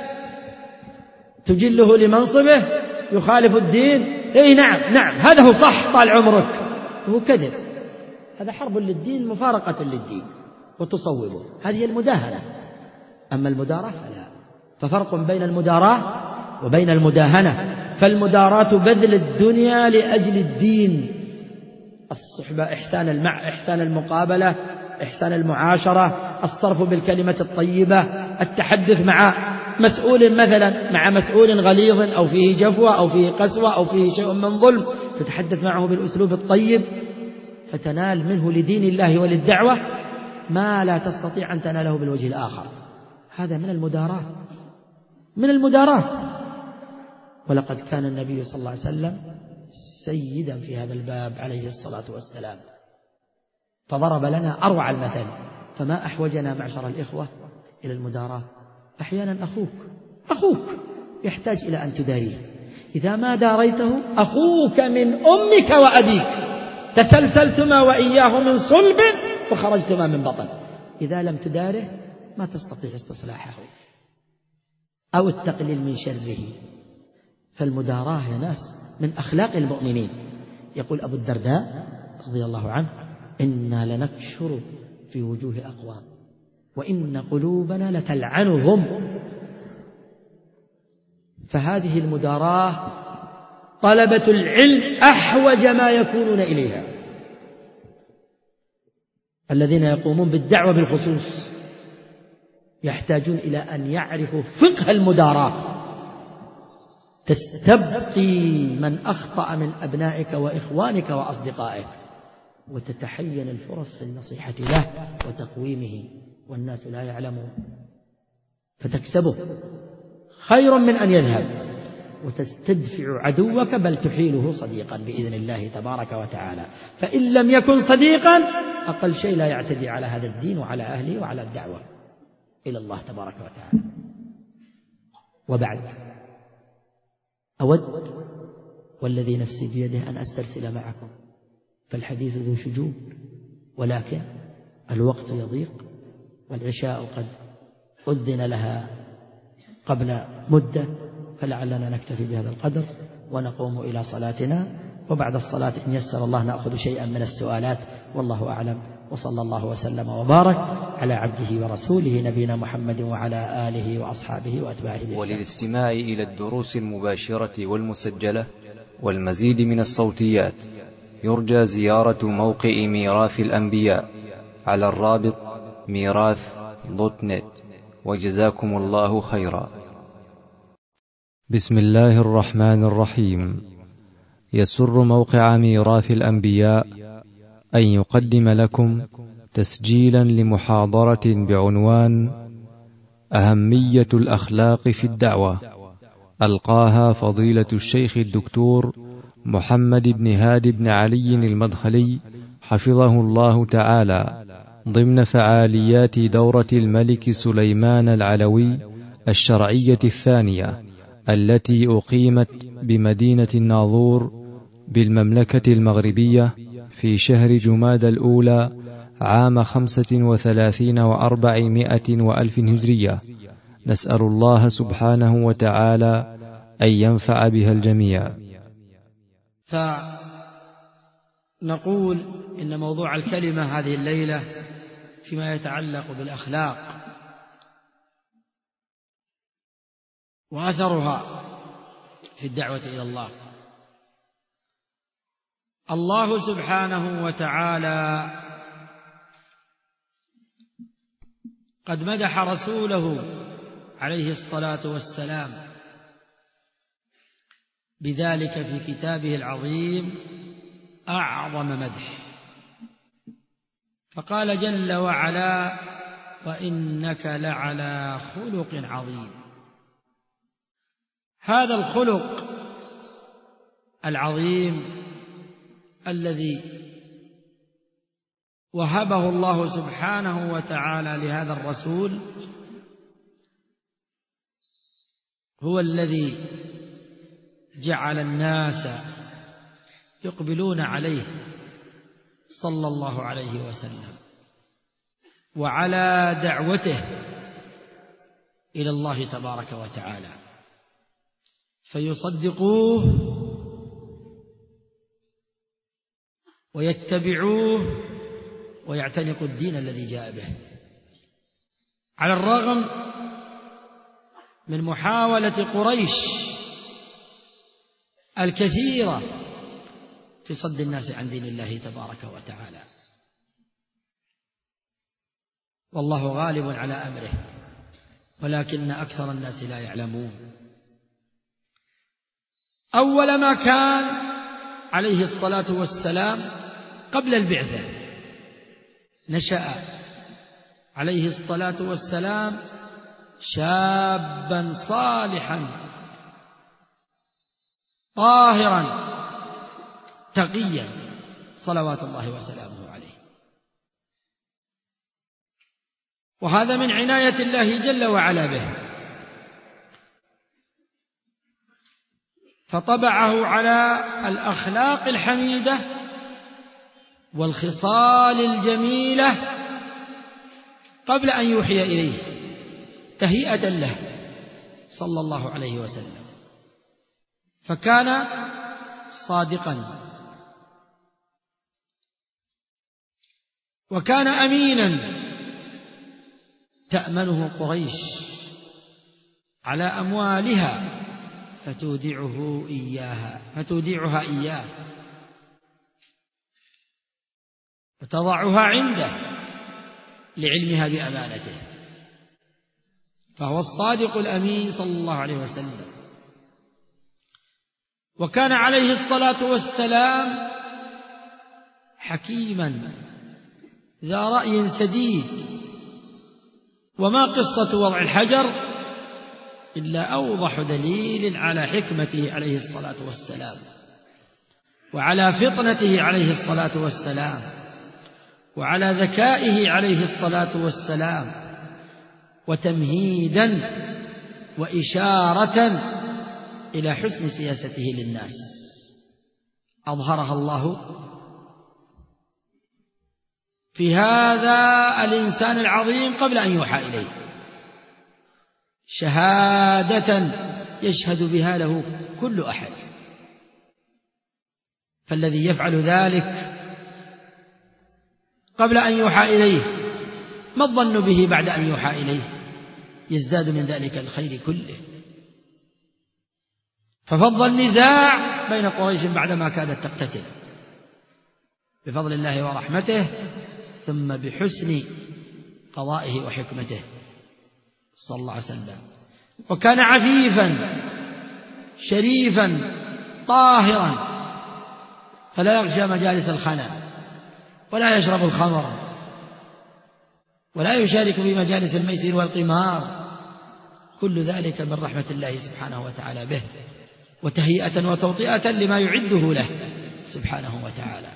تجله لمنصبه يخالف الدين، اي نعم هذا هو صح طال عمرك، هو كذب، هذا حرب للدين، مفارقة للدين وتصوبه، هذه المداهنة. أما المداراة فلا. ففرق بين المداراة وبين المداهنة. فالمداراة بذل الدنيا لأجل الدين، الصحبة، إحسان المقابلة، إحسان المعاشرة، الصرف بالكلمة الطيبة، التحدث مع مسؤول مثلا، مع مسؤول غليظ أو فيه جفوة أو فيه قسوة أو فيه شيء من ظلم، تتحدث معه بالأسلوب الطيب فتنال منه لدين الله وللدعوة ما لا تستطيع أن تناله بالوجه الآخر. هذا من المداراة. ولقد كان النبي صلى الله عليه وسلم سيدا في هذا الباب عليه الصلاة والسلام، فضرب لنا أروع المثل. فما أحوجنا معشر الإخوة إلى المداراة. أحيانا أخوك يحتاج إلى أن تداريه. إذا ما داريته أخوك من أمك وأبيك تسلسلتما وإياه من صلب وخرجتما من بطن. إذا لم تداره ما تستطيع استصلاحه أو التقليل من شره. فالمداراة يا ناس من أخلاق المؤمنين. يقول أبو الدرداء رضي الله عنه: إنا لنكشر في وجوه أقوام وإن قلوبنا لتلعنهم. فهذه المداراة طلبة العلم أحوج ما يكونون إليها، الذين يقومون بالدعوة بالخصوص يحتاجون إلى أن يعرفوا فقه المداراة. تستبقي من أخطأ من أبنائك وإخوانك وأصدقائك، وتتحين الفرص في النصيحة له وتقويمه، والناس لا يعلمون، فتكسبه خير من أن يذهب وتستدفع عدوك، بل تحيله صديقا بإذن الله تبارك وتعالى. فإن لم يكن صديقا أقل شيء لا يعتدي على هذا الدين وعلى أهله وعلى الدعوة إلى الله تبارك وتعالى. وبعد، أود والذي نفسي بيده أن أسترسل معكم، فالحديث ذو شجون، ولكن الوقت يضيق والعشاء قد أذن لها قبل مدة، فلعلنا نكتفي بهذا القدر ونقوم إلى صلاتنا، وبعد الصلاة إن يسر الله نأخذ شيئا من السؤالات، والله أعلم. وصلى الله وسلم وبارك على عبده ورسوله نبينا محمد وعلى آله وأصحابه وأتباعه. وللاستماع إلى الدروس المباشرة والمسجلة والمزيد من الصوتيات يرجى زيارة موقع ميراث الأنبياء على الرابط ميراث.net. وجزاكم الله خيرا. بسم الله الرحمن الرحيم. يسر موقع ميراث الأنبياء أن يقدم لكم تسجيلا لمحاضرة بعنوان أهمية الأخلاق في الدعوة، ألقاها فضيلة الشيخ الدكتور محمد بن هادي بن علي المدخلي حفظه الله تعالى، ضمن فعاليات دورة الملك سليمان العلوي الشرعية الثانية، التي أقيمت بمدينة الناظور بالمملكة المغربية في شهر جماد الأولى عام 35 و400 وألف هجرية. نسأل الله سبحانه وتعالى أن ينفع بها الجميع. نقول إن موضوع الكلمة هذه الليلة فيما يتعلق بالأخلاق وأثرها في الدعوة إلى الله. الله سبحانه وتعالى قد مدح رسوله عليه الصلاة والسلام بذلك في كتابه العظيم أعظم مدح، فقال جل وعلا: وإنك لعلى خلق عظيم. هذا الخلق العظيم الذي وهبه الله سبحانه وتعالى لهذا الرسول هو الذي جعل الناس يقبلون عليه صلى الله عليه وسلم وعلى دعوته إلى الله تبارك وتعالى، فيصدقوه ويتبعوه ويعتنقوا الدين الذي جاء به، على الرغم من محاولة قريش الكثيرة في صد الناس عن دين الله تبارك وتعالى، والله غالب على أمره ولكن أكثر الناس لا يعلمون. أول ما كان عليه الصلاة والسلام قبل البعثة نشأ عليه الصلاة والسلام شابا صالحا طاهرا تقيا صلوات الله وسلامه عليه، وهذا من عناية الله جل وعلا به، فطبعه على الأخلاق الحميدة والخصال الجميلة قبل أن يوحي إليه تهيئة له صلى الله عليه وسلم، فكان صادقا وكان أمينا تأمنه قريش على أموالها فتودعها إياه وتضعها عنده لعلمها بأمانته، فهو الصادق الأمين صلى الله عليه وسلم. وكان عليه الصلاة والسلام حكيما ذا رأي سديد، وما قصة وضع الحجر إلا أوضح دليل على حكمته عليه الصلاة والسلام وعلى فطنته عليه الصلاة والسلام وعلى ذكائه عليه الصلاة والسلام، وتمهيدا وإشارة إلى حسن سياسته للناس أظهرها الله في هذا الإنسان العظيم قبل أن يوحى إليه شهادة يشهد بها له كل أحد. فالذي يفعل ذلك قبل أن يوحى إليه ما الظن به بعد أن يوحى إليه؟ يزداد من ذلك الخير كله. ففض النزاع بين قريش بعدما كادت تقتتل بفضل الله ورحمته ثم بحسن قضائه وحكمته صلى الله عليه وسلم. وكان عفيفا شريفا طاهرا، فلا يغشى مجالس الخنا ولا يشرب الخمر ولا يشارك في مجالس الميسر والقمار، كل ذلك من رحمة الله سبحانه وتعالى به وتهيئة وتوطئة لما يعده له سبحانه وتعالى.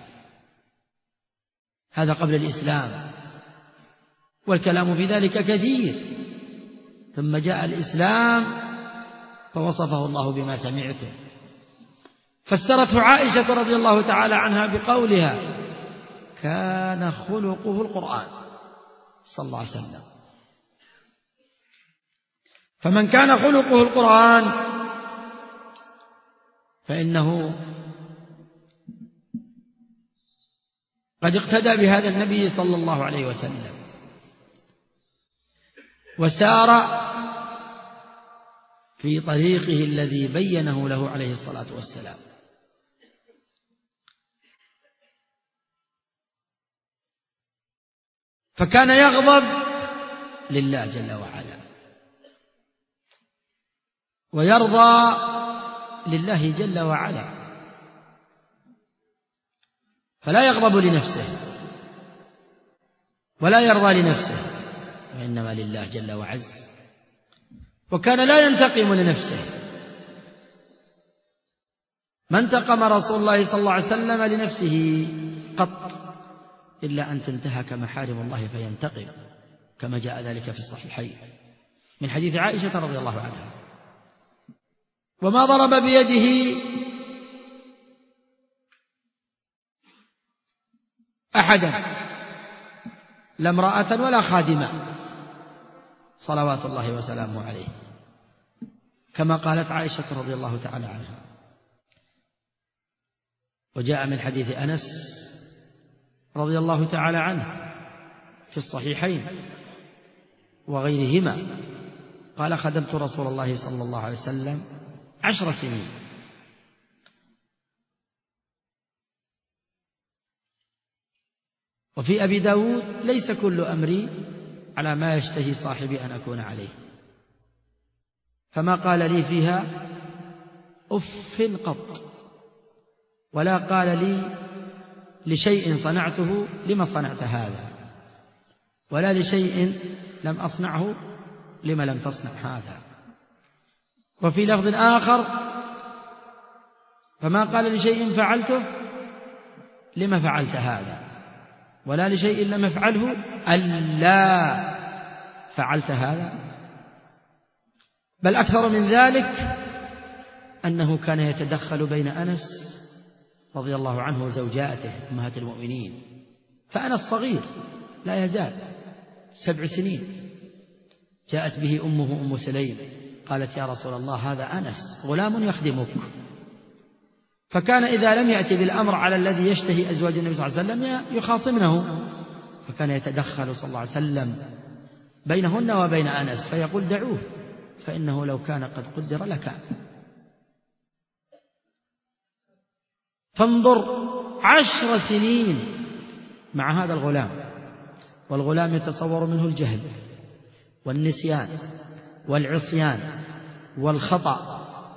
هذا قبل الإسلام، والكلام في ذلك كثير، ثم جاء الإسلام فوصفه الله بما سمعته. فسرته عائشة رضي الله تعالى عنها بقولها: كان خلقه القرآن صلى الله عليه وسلم. فمن كان خلقه القرآن فإنه قد اقتدى بهذا النبي صلى الله عليه وسلم وسار في طريقه الذي بينه له عليه الصلاة والسلام. فكان يغضب لله جل وعلا ويرضى لله جل وعلا، فلا يغضب لنفسه ولا يرضى لنفسه، وإنما لله جل وعز. وكان لا ينتقم لنفسه، ما انتقم رسول الله صلى الله عليه وسلم لنفسه قط إلا أن تنتهك محارم الله فينتقم، كما جاء ذلك في الصحيحين من حديث عائشة رضي الله عنها. وما ضرب بيده أحدا، لا امرأة ولا خادمة، صلوات الله وسلامه عليه، كما قالت عائشة رضي الله تعالى عنها. وجاء من حديث أنس رضي الله تعالى عنه في الصحيحين وغيرهما قال: خدمت رسول الله صلى الله عليه وسلم 10 سنين، وفي أبي داود: ليس كل أمري على ما يشتهي صاحبي أن أكون عليه، فما قال لي فيها أف قط، ولا قال لي لشيء صنعته لما صنعت هذا، ولا لشيء لم أصنعه لما لم تصنع هذا. وفي لفظ آخر: فما قال لشيء فعلته لما فعلت هذا، ولا لشيء لم أفعله ألا فعلت هذا. بل أكثر من ذلك أنه كان يتدخل بين أنس رضي الله عنه وزوجاته أمهات المؤمنين، فأنس صغير لا يزال 7 سنين، جاءت به أمه أم سليم قالت: يا رسول الله، هذا أنس غلام يخدمك. فكان إذا لم يأتي بالأمر على الذي يشتهي أزواج النبي صلى الله عليه وسلم يخاصمنه، فكان يتدخل صلى الله عليه وسلم بينهن وبين أنس فيقول: دعوه فإنه لو كان قد قدر لكان. فانظر 10 سنين مع هذا الغلام، والغلام يتصور منه الجهل والنسيان والعصيان والخطأ.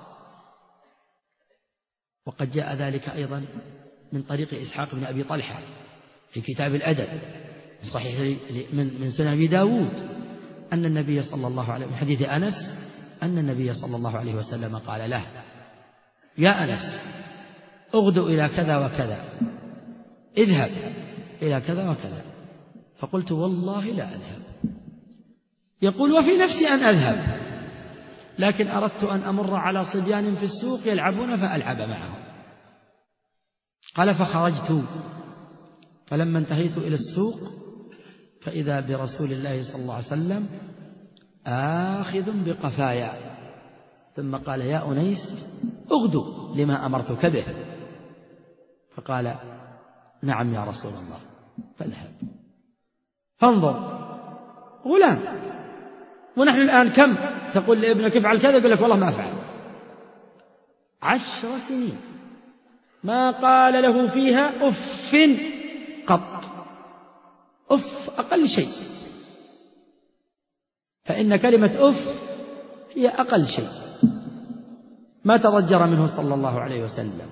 وقد جاء ذلك أيضا من طريق إسحاق بن أبي طلحة في كتاب الأدب صحيح من سنن أبي داود أن النبي صلى الله عليه وسلم، حديث أنس، أن النبي صلى الله عليه وسلم قال له: يا أنس، اغدو إلى كذا وكذا، اذهب إلى كذا وكذا. فقلت: والله لا أذهب. يقول: وفي نفسي أن أذهب، لكن أردت أن أمر على صبيان في السوق يلعبون فألعب معهم. قال: فخرجت، فلما انتهيت إلى السوق فإذا برسول الله صلى الله عليه وسلم آخذ بقفايا، ثم قال: يا أنيس، اغدو لما أمرتك به. فقال: نعم يا رسول الله، فاذهب. فانظر، غلام، ونحن الآن كم تقول لابنك افعل كذا يقول لك والله ما أفعل. 10 سنين ما قال له فيها أف قط، أف أقل شيء، فإن كلمة أف هي أقل شيء، ما تضجر منه صلى الله عليه وسلم.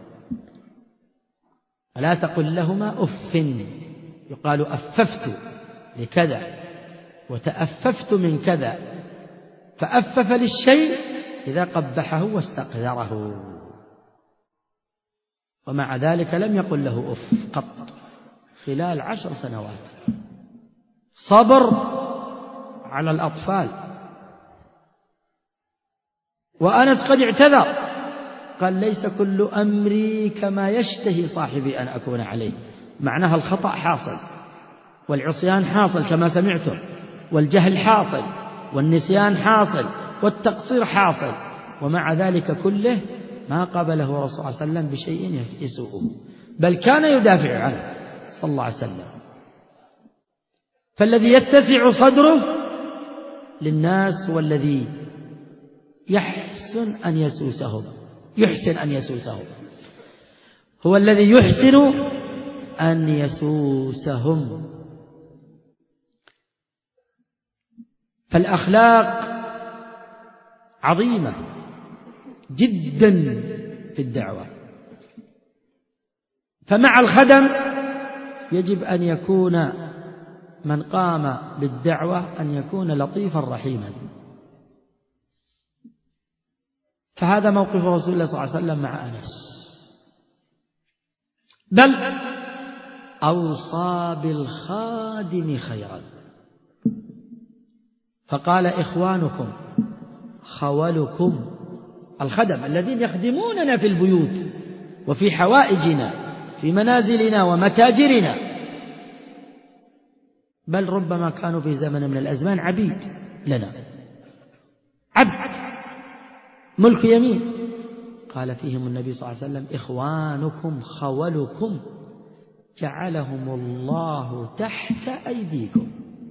فلا تقل لهما أف، يقال أففت لكذا وتأففت من كذا، فأفف للشيء إذا قبحه واستقذره، ومع ذلك لم يقل له أف قط خلال 10 سنوات. صبر على الأطفال. وأنس قد اعتذر، قال: ليس كل أمري كما يشتهي صاحبي أن أكون عليه. معناها الخطأ حاصل، والعصيان حاصل كما سمعتم، والجهل حاصل، والنسيان حاصل، والتقصير حاصل، ومع ذلك كله ما قابله رسول الله صلى الله عليه وسلم بشيء يسوءه، بل كان يدافع عنه صلى الله عليه وسلم. فالذي يتسع صدره للناس هو الذي يحسن أن يسوسهم، هو الذي يحسن أن يسوسهم. فالأخلاق عظيمة جدا في الدعوة. فمع الخدم يجب أن يكون من قام بالدعوة أن يكون لطيفا رحيما. فهذا موقف رسول الله صلى الله عليه وسلم مع أنس، بل أوصى بالخادم خيرا، فقال إخوانكم خولكم، الخدم الذين يخدموننا في البيوت وفي حوائجنا في منازلنا ومتاجرنا، بل ربما كانوا في زمن من الأزمان عبيد لنا، عبد ملك يمين. قال فيهم النبي صلى الله عليه وسلم إخوانكم خولكم جعلهم الله تحت أيديكم.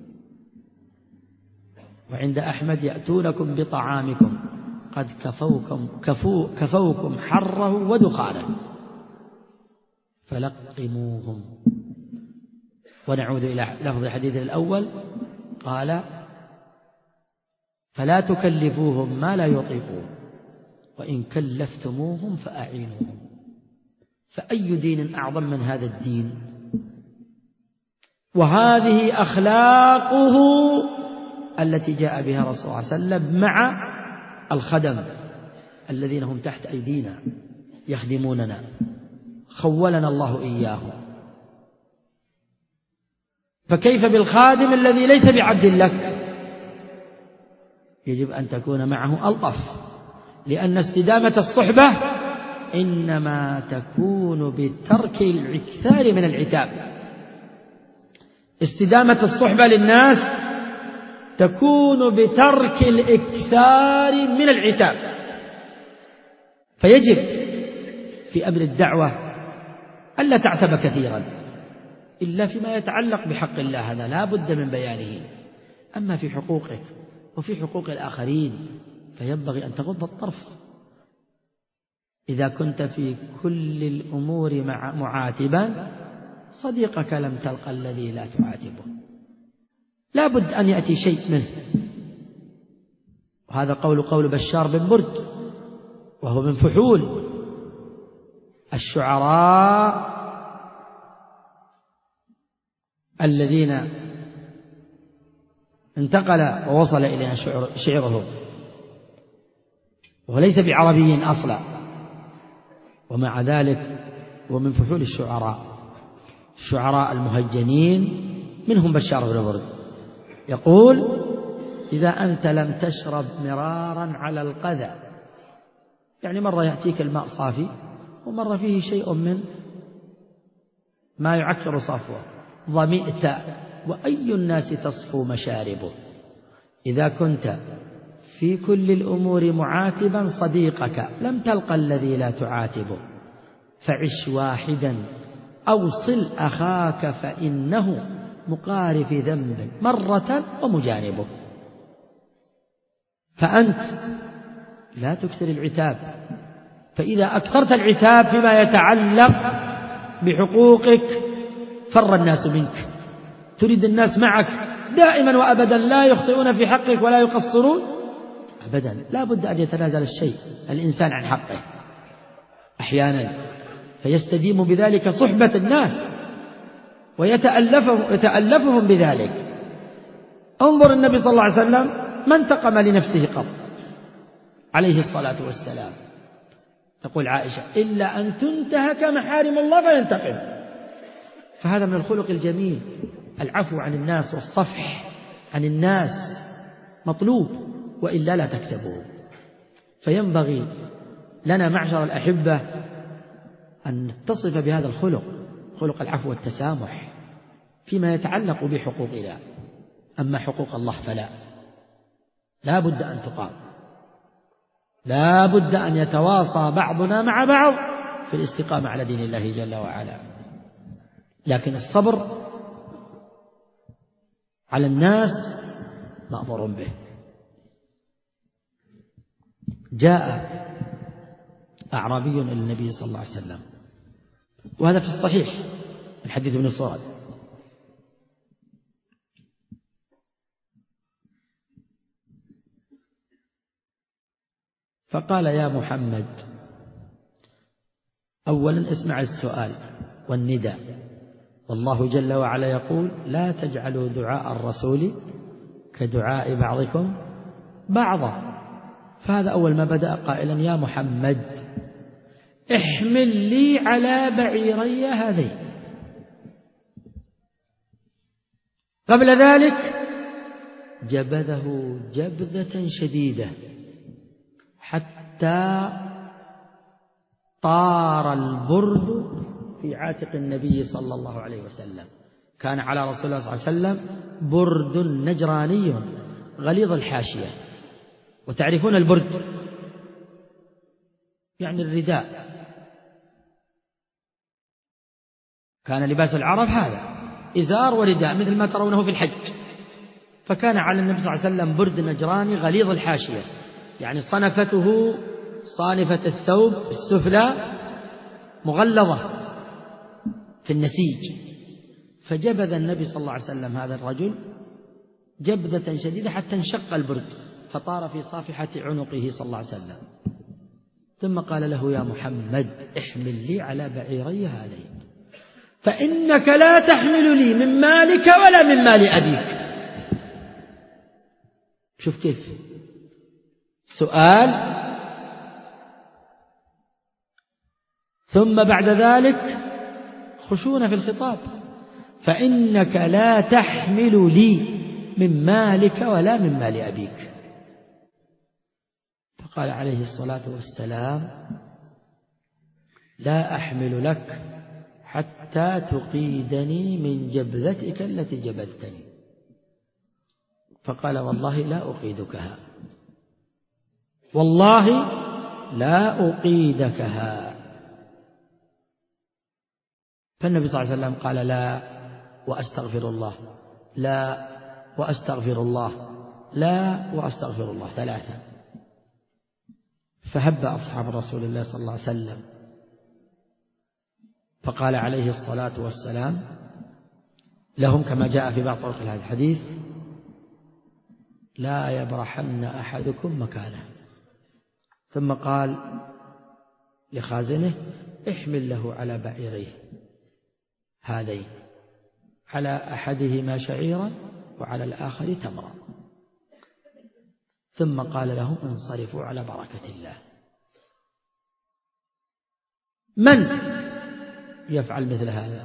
وعند أحمد يأتونكم بطعامكم قد كفوكم حره ودخانه فلقموهم. ونعود إلى لفظ الحديث الأول، قال فلا تكلفوهم ما لا يطيقون وإن كلفتموهم فأعينوهم. فأي دين أعظم من هذا الدين؟ وهذه أخلاقه التي جاء بها رسول الله صلى الله عليه وسلم مع الخدم الذين هم تحت أيدينا يخدموننا، خولنا الله إياهم. فكيف بالخادم الذي ليس بعبد لك؟ يجب أن تكون معه ألطف، لأن استدامة الصحبة إنما تكون بترك الإكثار من العتاب. استدامة الصحبة للناس تكون بترك الإكثار من العتاب. فيجب في أمر الدعوة ألا تعتب كثيرا إلا فيما يتعلق بحق الله، هذا لا بد من بيانه. أما في حقوقك وفي حقوق الآخرين فينبغي أن تغض الطرف. إذا كنت في كل الأمور معاتبا صديقك لم تلقى الذي لا تعاتبه، لا بد أن يأتي شيء منه. وهذا قول بشار بن برد، وهو من فحول الشعراء الذين انتقل ووصل إلينا شعره، وليس بعربي أصلا، ومع ذلك ومن فحول الشعراء المهجنين، منهم بشار بن برد. يقول إذا أنت لم تشرب مرارا على القذى، يعني مرة يأتيك الماء صافي ومرة فيه شيء من ما يعكر صفوه، ظمئت وأي الناس تصفو مشاربه. إذا كنت في كل الأمور معاتبا صديقك لم تلقى الذي لا تعاتبه، فعش واحدا أو صل أخاك فإنه مقارف ذنب مرة ومجانبه. فأنت لا تكثر العتاب، فإذا أكثرت العتاب فيما يتعلق بحقوقك فر الناس منك، تريد الناس معك دائما وأبدا لا يخطئون في حقك ولا يقصرون أبدا. لا بد أن يتنازل الإنسان عن حقه أحيانا، فيستديم بذلك صحبة الناس ويتألفهم بذلك. انظر النبي صلى الله عليه وسلم ما انتقم لنفسه قط عليه الصلاة والسلام. تقول عائشة إلا أن تنتهك محارم الله فينتقم. فهذا من الخلق الجميل، العفو عن الناس والصفح عن الناس مطلوب، وإلا لا تكسبه. فينبغي لنا معشر الأحبة أن نتصف بهذا الخلق، خلق العفو والتسامح فيما يتعلق بحقوقنا. أما حقوق الله فلا، لا بد أن تقام، لا بد أن يتواصى بعضنا مع بعض في الاستقامة على دين الله جل وعلا. لكن الصبر على الناس مأمور به. جاء أعرابي إلى النبي صلى الله عليه وسلم، وهذا في الصحيح من حديث ابن صورة، فقال: يا محمد، أولا اسمع السؤال والنداء، والله جل وعلا يقول: لا تجعلوا دعاء الرسول كدعاء بعضكم بعضا. فهذا أول ما بدأ قائلا: يا محمد، احمل لي على بعيري هذين. قبل ذلك جبذه جبذة شديدة حتى طار البرد في عاتق النبي صلى الله عليه وسلم. كان على رسول الله صلى الله عليه وسلم برد نجراني غليظ الحاشية، وتعرفون البرد يعني الرداء، كان لباس العرب هذا إزار ورداء مثل ما ترونه في الحج. فكان على النبي صلى الله عليه وسلم برد نجراني غليظ الحاشية، يعني صنفته صانفة الثوب السفلى مغلظة في النسيج. فجبذ النبي صلى الله عليه وسلم هذا الرجل جبذة شديدة حتى انشق البرد فطار في صافحة عنقه صلى الله عليه وسلم. ثم قال له: يا محمد، احمل لي على بعيري هذين، فإنك لا تحمل لي من مالك ولا من مال أبيك. شوف كيف سؤال، ثم بعد ذلك خشونة في الخطاب: فإنك لا تحمل لي من مالك ولا من مال أبيك. فقال عليه الصلاة والسلام: لا أحمل لك حتى تقيدني من جبذتك التي جبذتني. فقال: والله لا أقيدكها، والله لا أقيدكها. فالنبي صلى الله عليه وسلم قال: لا وأستغفر الله، لا وأستغفر الله، لا وأستغفر الله 3. فهب أصحاب رسول الله صلى الله عليه وسلم، فقال عليه الصلاة والسلام لهم كما جاء في بعض طرق هذا الحديث: لا يبرحن أحدكم مكانه. ثم قال لخازنه: احمل له على بعيريه هذين، على أحدهما شعيرا وعلى الآخر تمرا. ثم قال لهم: انصرفوا على بركة الله. من يفعل مثل هذا؟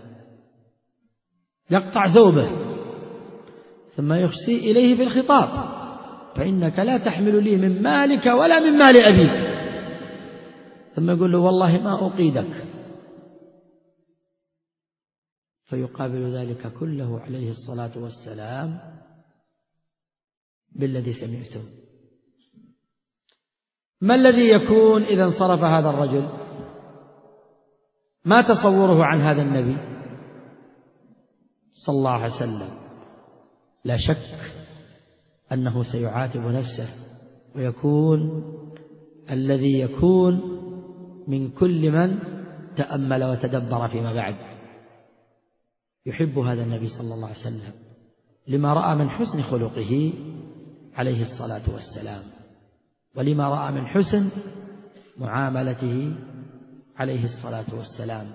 يقطع ثوبه ثم يخسي إليه بالخطاب: فإنك لا تحمل لي من مالك ولا من مال أبيك. ثم يقول له: والله ما أقيدك. فيقابل ذلك كله عليه الصلاة والسلام بالذي سمعته. ما الذي يكون إذا انصرف هذا الرجل؟ ما تصوره عن هذا النبي صلى الله عليه وسلم؟ لا شك أنه سيعاتب نفسه، ويكون الذي يكون من كل من تأمل وتدبر فيما بعد. يحب هذا النبي صلى الله عليه وسلم لما رأى من حسن خلقه عليه الصلاة والسلام، ولما رأى من حسن معاملته عليه الصلاة والسلام.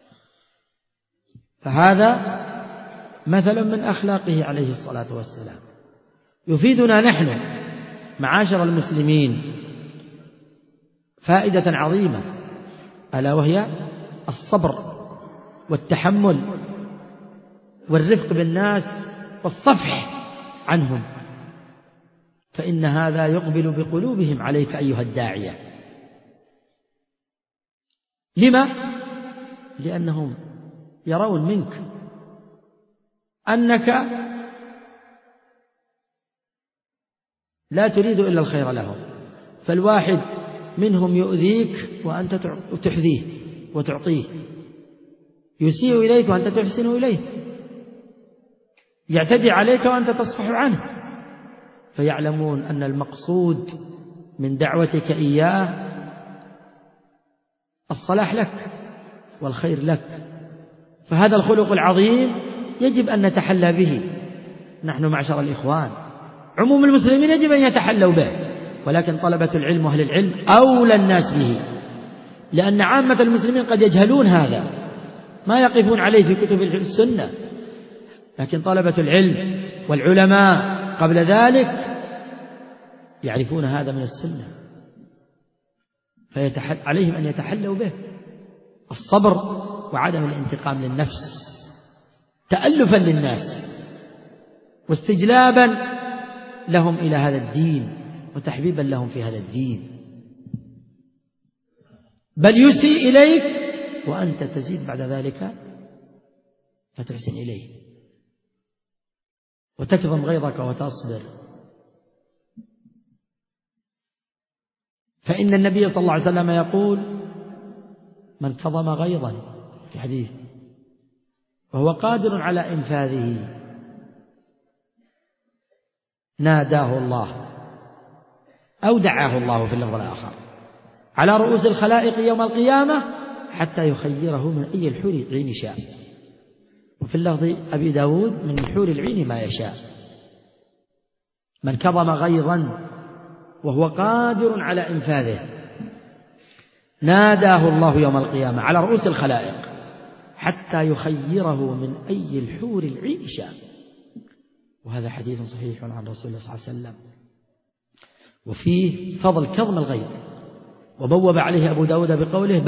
فهذا مثل من أخلاقه عليه الصلاة والسلام يفيدنا نحن معاشر المسلمين فائدة عظيمة، ألا وهي الصبر والتحمل والرفق بالناس والصفح عنهم، فإن هذا يقبل بقلوبهم عليك أيها الداعية. لما؟ لأنهم يرون منك أنك لا تريد إلا الخير لهم، فالواحد منهم يؤذيك وأنت تحذيه وتعطيه، يسيء إليك وأنت تحسن إليه، يعتدي عليك وأنت تصفح عنه، فيعلمون أن المقصود من دعوتك إياه الصلاح لك والخير لك. فهذا الخلق العظيم يجب أن نتحلى به نحن معشر الإخوان. عموم المسلمين يجب أن يتحلوا به، ولكن طلبة العلم وأهل العلم أولى الناس به، لأن عامة المسلمين قد يجهلون هذا، ما يقفون عليه في كتب السنة، لكن طلبة العلم والعلماء قبل ذلك يعرفون هذا من السنة، عليهم أن يتحلوا به: الصبر وعدم الانتقام للنفس، تألفا للناس واستجلابا لهم إلى هذا الدين وتحبيبا لهم في هذا الدين. بل يسيء إليك وأنت تزيد بعد ذلك فتحسن إليه وتكظم غيظك وتصبر. فإن النبي صلى الله عليه وسلم يقول: من كظم غيظا في حديث وهو قادر على إنفاذه ناداه الله أو دعاه الله في اللفظ الآخر على رؤوس الخلائق يوم القيامة حتى يخيره من أي الحور العين شاء، وفي اللفظ أبي داود: من الحور العين ما يشاء. من كظم غيظا وهو قادر على إنفاذه ناداه الله يوم القيامة على رؤوس الخلائق حتى يخيره من أي الحور العين شاء. وهذا حديث صحيح عن رسول الله صلى الله عليه وسلم، وفيه فضل كظم الغيظ. وبوب عليه أبو داود بقوله: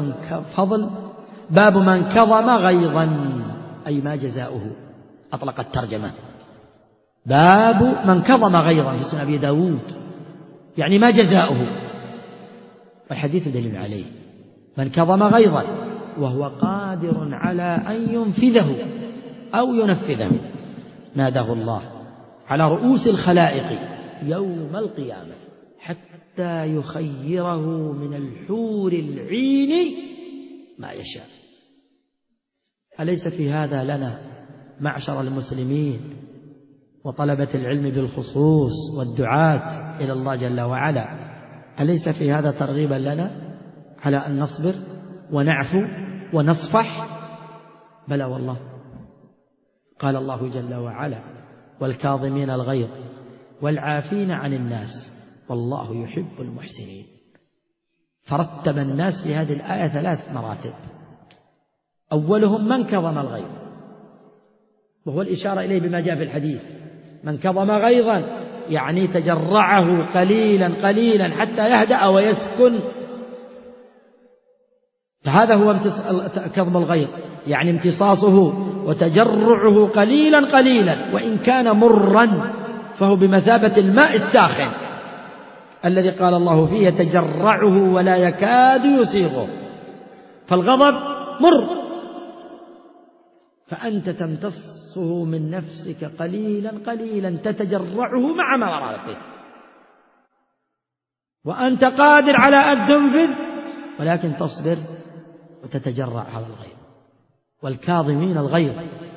باب من كظم غيظا، أي ما جزاؤه، أطلق الترجمة. باب من كظم غيظا في سنن أبي داود، يعني ما جزاؤه، والحديث دليل عليه. من كظم غيظا وهو قادر على أن ينفذه أو ينفذه ناداه الله على رؤوس الخلائق يوم القيامة حتى يخيره من الحور العين ما يشاء. أليس في هذا لنا معشر المسلمين وطلبة العلم بالخصوص والدعاة إلى الله جل وعلا، أليس في هذا ترغيبا لنا على أن نصبر ونعفو ونصفح؟ بلى والله. قال الله جل وعلا: والكاظمين الغيظ والعافين عن الناس والله يحب المحسنين. فرتب الناس في هذه الآية 3 مراتب: أولهم من كظم الغيظ، وهو الإشارة إليه بما جاء في الحديث: من كظم غيظا يعني تجرعه قليلا قليلا حتى يهدأ ويسكن. فهذا هو كظم الغيظ، يعني امتصاصه وتجرعه قليلا قليلا، وإن كان مرا فهو بمثابة الماء الساخن الذي قال الله فيه: يتجرعه ولا يكاد يسيغه. فالغضب مر، فأنت تمتصه من نفسك قليلا قليلا تتجرعه مع مرارته، وأنت قادر على أن تنفذ ولكن تصبر وتتجرع هذا الغيظ. والكاظمين الغيظ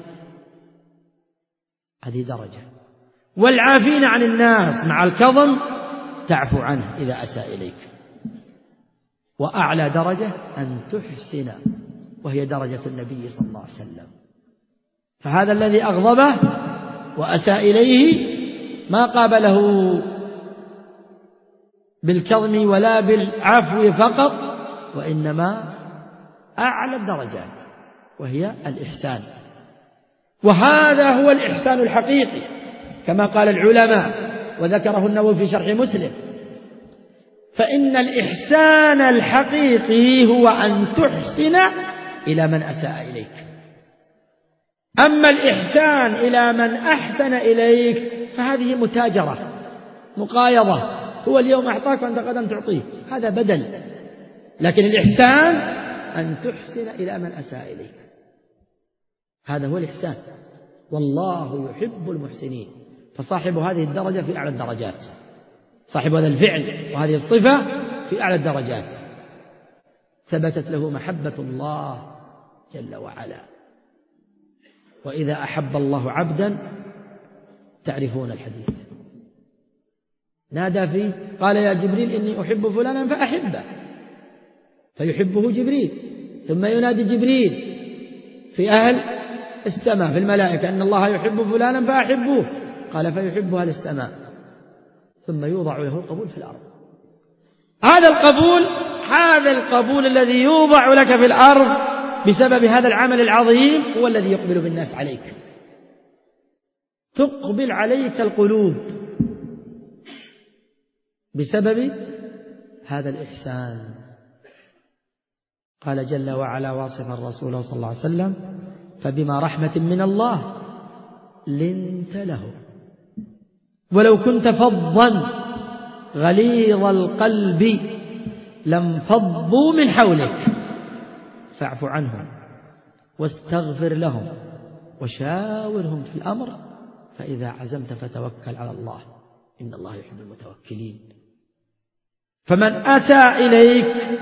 هذه درجة. والعافين عن الناس مع الكظم تعفو عنه إذا أساء إليك. وأعلى درجة أن تحسن، وهي درجة النبي صلى الله عليه وسلم. فهذا الذي أغضبه وأساء إليه ما قابله بالكظم ولا بالعفو فقط، وإنما أعلى الدرجات وهي الإحسان. وهذا هو الإحسان الحقيقي كما قال العلماء، وذكره النووي في شرح مسلم. فإن الإحسان الحقيقي هو أن تحسن إلى من أساء إليك. أما الإحسان إلى من أحسن إليك فهذه متاجرة، مقايضة، هو اليوم أعطاك وأنت غدا تعطيه، هذا بدل. لكن الإحسان أن تحسن إلى من أساء إليك، هذا هو الإحسان. والله يحب المحسنين. فصاحب هذه الدرجة في أعلى الدرجات، صاحب هذا الفعل وهذه الصفة في أعلى الدرجات، ثبتت له محبة الله جل وعلا. وإذا أحب الله عبدا تعرفون الحديث، نادى فيه قال يا جبريل إني أحب فلانا فأحبه، فيحبه جبريل. ثم ينادي جبريل في أهل السماء في الملائكة أن الله يحب فلانا فأحبوه، قال فيحب أهل السماء. ثم يوضع له القبول في الأرض. هذا القبول الذي يوضع لك في الأرض بسبب هذا العمل العظيم هو الذي يقبل بالناس عليك. تقبل عليك القلوب بسبب هذا الإحسان. قال جل وعلا واصفا رسوله صلى الله عليه وسلم فبما رحمة من الله لنت له ولو كنت فظا غليظ القلب لانفضوا من حولك فاعف عنهم واستغفر لهم وشاورهم في الأمر فإذا عزمت فتوكل على الله إن الله يحب المتوكلين. فمن أتى إليك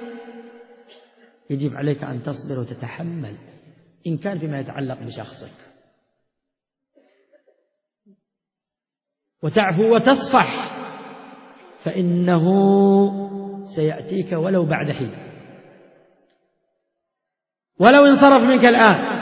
يجب عليك أن تصبر وتتحمل إن كان فيما يتعلق بشخصك، وتعفو وتصفح، فإنه سيأتيك ولو بعد حين، ولو انصرف منك الآن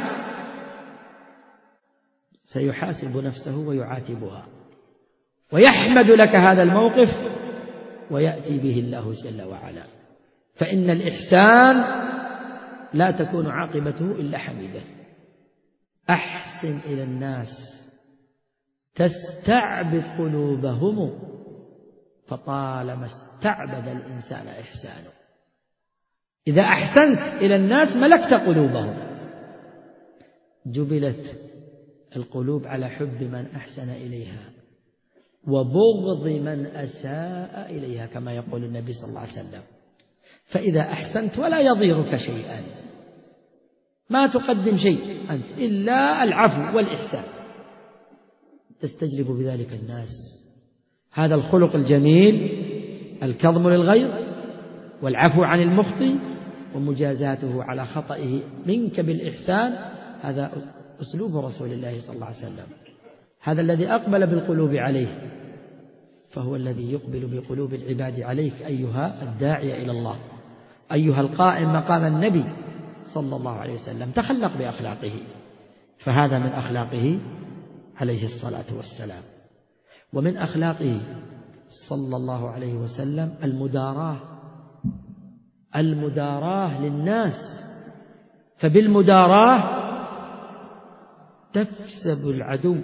سيحاسب نفسه ويعاتبها ويحمد لك هذا الموقف ويأتي به الله جل وعلا. فإن الإحسان لا تكون عاقبته إلا حميدة. أحسن إلى الناس تستعبد قلوبهم فطالما استعبد الإنسان إحسانه. إذا أحسنت إلى الناس ملكت قلوبهم. جبلت القلوب على حب من أحسن إليها وبغض من أساء إليها كما يقول النبي صلى الله عليه وسلم. فإذا أحسنت ولا يضيرك شيئا، ما تقدم شيء أنت إلا العفو والإحسان، تستجلب بذلك الناس. هذا الخلق الجميل الكظم للغيظ والعفو عن المخطئ ومجازاته على خطئه منك بالإحسان، هذا أسلوب رسول الله صلى الله عليه وسلم. هذا الذي أقبل بالقلوب عليه فهو الذي يقبل بقلوب العباد عليك أيها الداعية إلى الله، أيها القائم مقام النبي صلى الله عليه وسلم. تخلق بأخلاقه، فهذا من أخلاقه عليه الصلاة والسلام. ومن أخلاقه صلى الله عليه وسلم المداراة للناس، فبالمداراة تكسب العدو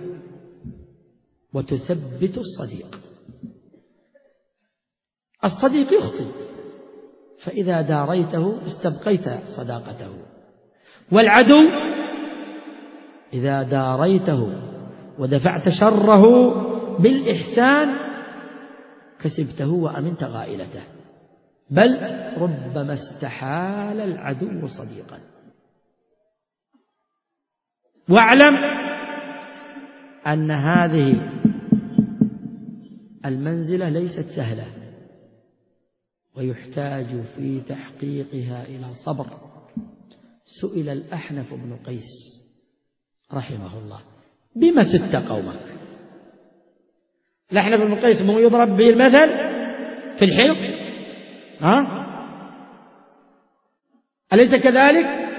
وتثبت الصديق. الصديق يخطئ، فإذا داريته استبقيت صداقته، والعدو إذا داريته ودفعت شره بالإحسان كسبته وأمنت غائلته، بل ربما استحال العدو صديقا. واعلم أن هذه المنزلة ليست سهلة ويحتاج في تحقيقها إلى صبر. سئل الأحنف بن قيس رحمه الله بما ست قومك؟ الأحنف بن قيس من يضرب به المثل في الحلق، أليس كذلك؟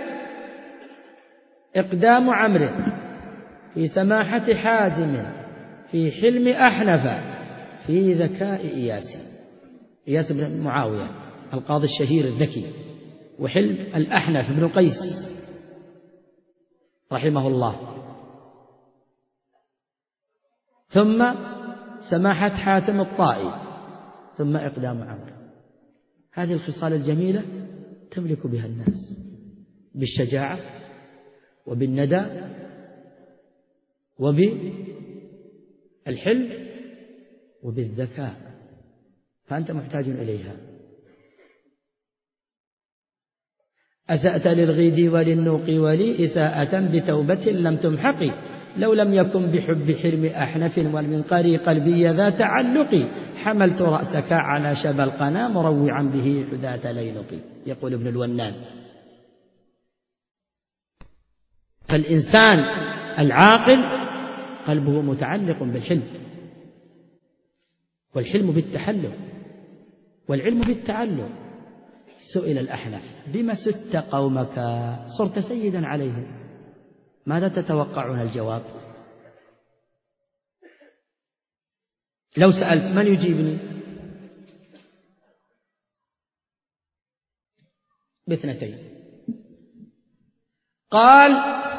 إقدام عمرو في سماحة حازم في حلم أحنف في ذكاء إياس بن معاوية القاضي الشهير الذكي، وحلم الأحنف بن قيس رحمه الله، ثم سماحة حاتم الطائي، ثم إقدام عمرو. هذه الخصال الجميلة تملك بها الناس بالشجاعة وبالندى وبالحلم وبالذكاء، فأنت محتاج إليها. أسأت للغيد وللنوق ولي إساءة بتوبة لم تمحقي، لو لم يكن بحب حلم أحنف والمنقري قلبي ذا تعلقي، حملت رأسك على شب القنا مروعا به حداة ليلقي. يقول ابن الونان. فالإنسان العاقل قلبه متعلق بالحلم، والحلم بالتحلم، والعلم بالتعلم. سئل الأحنف: بما ست قومك؟ صرت سيدا عليهم، ماذا تتوقعون الجواب؟ لو سألت من يجيبني؟ باثنتين. قال: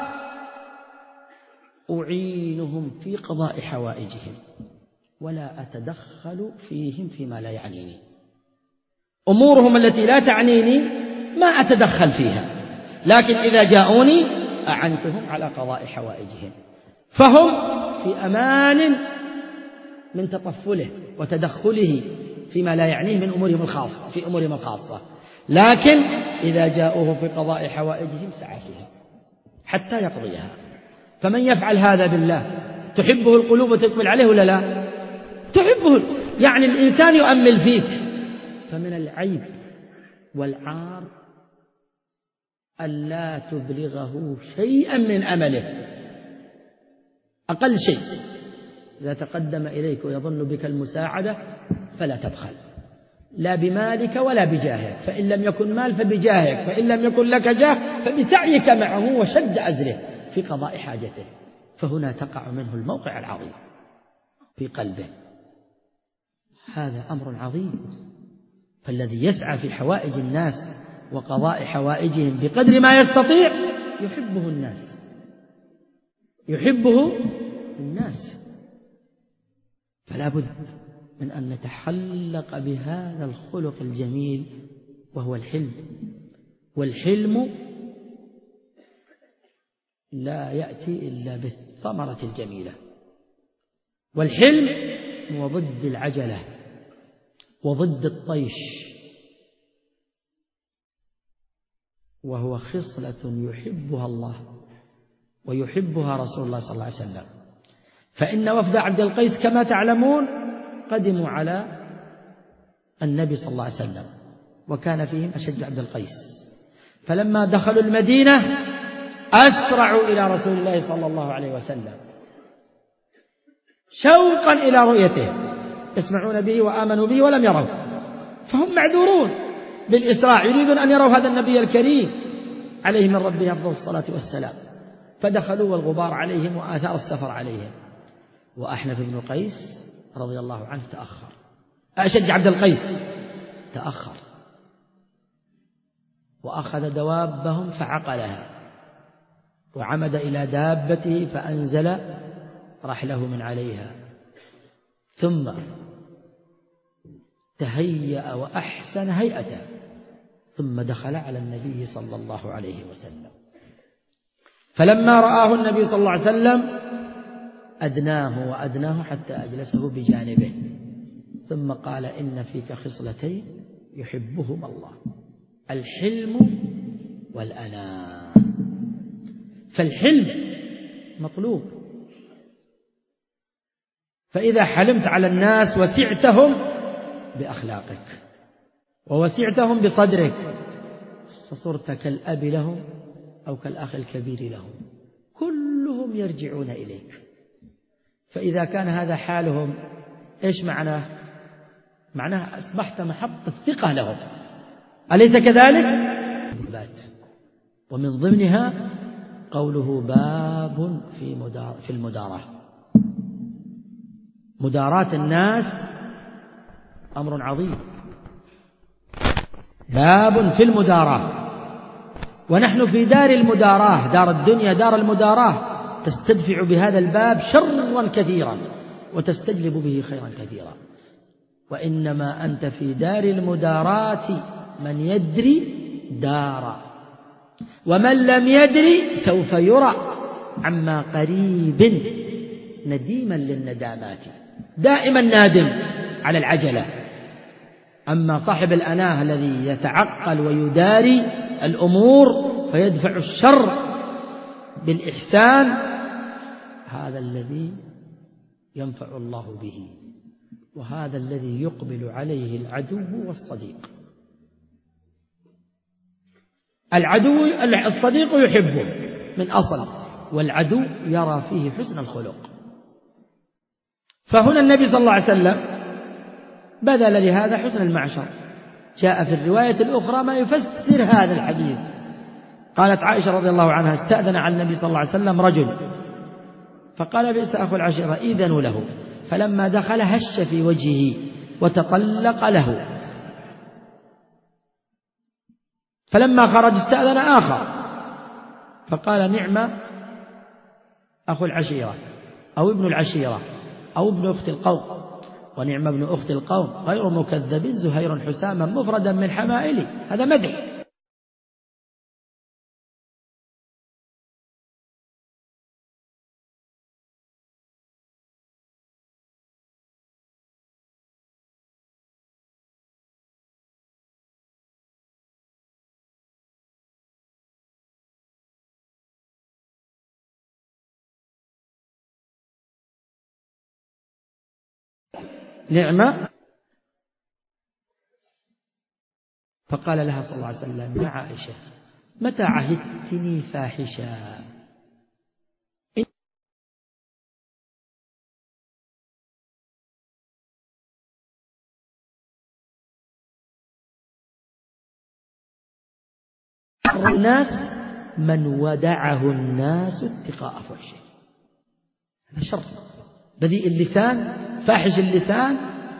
أعينهم في قضاء حوائجهم ولا أتدخل فيهم فيما لا يعنيني. أمورهم التي لا تعنيني ما أتدخل فيها، لكن إذا جاءوني أعنتهم على قضاء حوائجهم، فهم في أمان من تطفله وتدخله فيما لا يعنيه من أمورهم الخاصة في أمورهم الخاصة، لكن إذا جاءوه في قضاء حوائجهم سعى فيها حتى يقضيها. فمن يفعل هذا بالله تحبه القلوب وتقبل عليه ولا لا؟ تحبه. يعني الإنسان يؤمل فيك، فمن العيب والعار ألا تبلغه شيئا من أمله، أقل شيء. إذا تقدم إليك ويظن بك المساعدة فلا تبخل، لا بمالك ولا بجاهك، فإن لم يكن مال فبجاهك، فإن لم يكن لك جاه فبسعيك معه وشد أزره في قضاء حاجته، فهنا تقع منه الموقع العظيم في قلبه. هذا أمر عظيم. فالذي يسعى في حوائج الناس وقضاء حوائجهم بقدر ما يستطيع يحبه الناس، يحبه الناس. فلا بد من أن نتحلق بهذا الخلق الجميل وهو الحلم. والحلم لا يأتي إلا بالثمرة الجميلة. والحلم هو ضد العجلة وضد الطيش، وهو خصلة يحبها الله ويحبها رسول الله صلى الله عليه وسلم. فإن وفد عبد القيس كما تعلمون قدموا على النبي صلى الله عليه وسلم، وكان فيهم أشج عبد القيس. فلما دخلوا المدينة أسرعوا إلى رسول الله صلى الله عليه وسلم شوقا إلى رؤيته، يسمعون به وآمنوا به ولم يروا، فهم معذورون بالإسراع، يريدون أن يروا هذا النبي الكريم عليه من ربه أفضل الصلاة والسلام. فدخلوا والغبار عليهم وآثار السفر عليهم. وأحنف بن قيس رضي الله عنه تأخر، أشج عبد القيس تأخر، وأخذ دوابهم فعقلها، وعمد إلى دابته فأنزل رحله من عليها، ثم تهيأ وأحسن هيئته، ثم دخل على النبي صلى الله عليه وسلم. فلما رآه النبي صلى الله عليه وسلم أدناه وأدناه حتى أجلسه بجانبه، ثم قال: إن فيك خصلتين يحبهما الله، الحلم والأناة. فالحلم مطلوب، فإذا حلمت على الناس وسعتهم بأخلاقك ووسعتهم بصدرك، فصرت كالأب لهم أو كالأخ الكبير لهم، كلهم يرجعون إليك. فإذا كان هذا حالهم إيش معناه؟ معناه أصبحت محط الثقة لهم، أليس كذلك؟ ومن ضمنها قوله: باب في المداراة. مداراة الناس أمر عظيم، باب في المداراة. ونحن في دار المداراة، دار الدنيا دار المداراة، تستدفع بهذا الباب شرا كثيرا وتستجلب به خيرا كثيرا. وإنما أنت في دار المداراة من يدري دار، ومن لم يدري سوف يرى عما قريب نديما للندامات، دائما نادم على العجلة. أما صاحب الأناه الذي يتعقل ويداري الأمور فيدفع الشر بالإحسان، هذا الذي ينفع الله به، وهذا الذي يقبل عليه العدو والصديق. الصديق يحبه من أصل، والعدو يرى فيه حسن الخلق. فهنا النبي صلى الله عليه وسلم بذل لهذا حسن المعشر. جاء في الرواية الأخرى ما يفسر هذا الحديث. قالت عائشة رضي الله عنها: استأذن على النبي صلى الله عليه وسلم رجل فقال: بئس أخو العشيرة، إذنوا له. فلما دخل هش في وجهه وتطلق له. فلما خرج استأذن آخر فقال: نعم أخو العشيرة أو ابن العشيرة أو ابن أخت القوم، ونعم ابن أخت القوم غير مكذب زهير حساما مفردا من حمائلي. هذا مدح. نعمة. فقال لها صلى الله عليه وسلم: يا عائشة، متى عهدتني فاحشا؟ الناس من ودعه الناس اتقاء فحشه. هذا شر. بذيء اللسان، فاحش اللسان،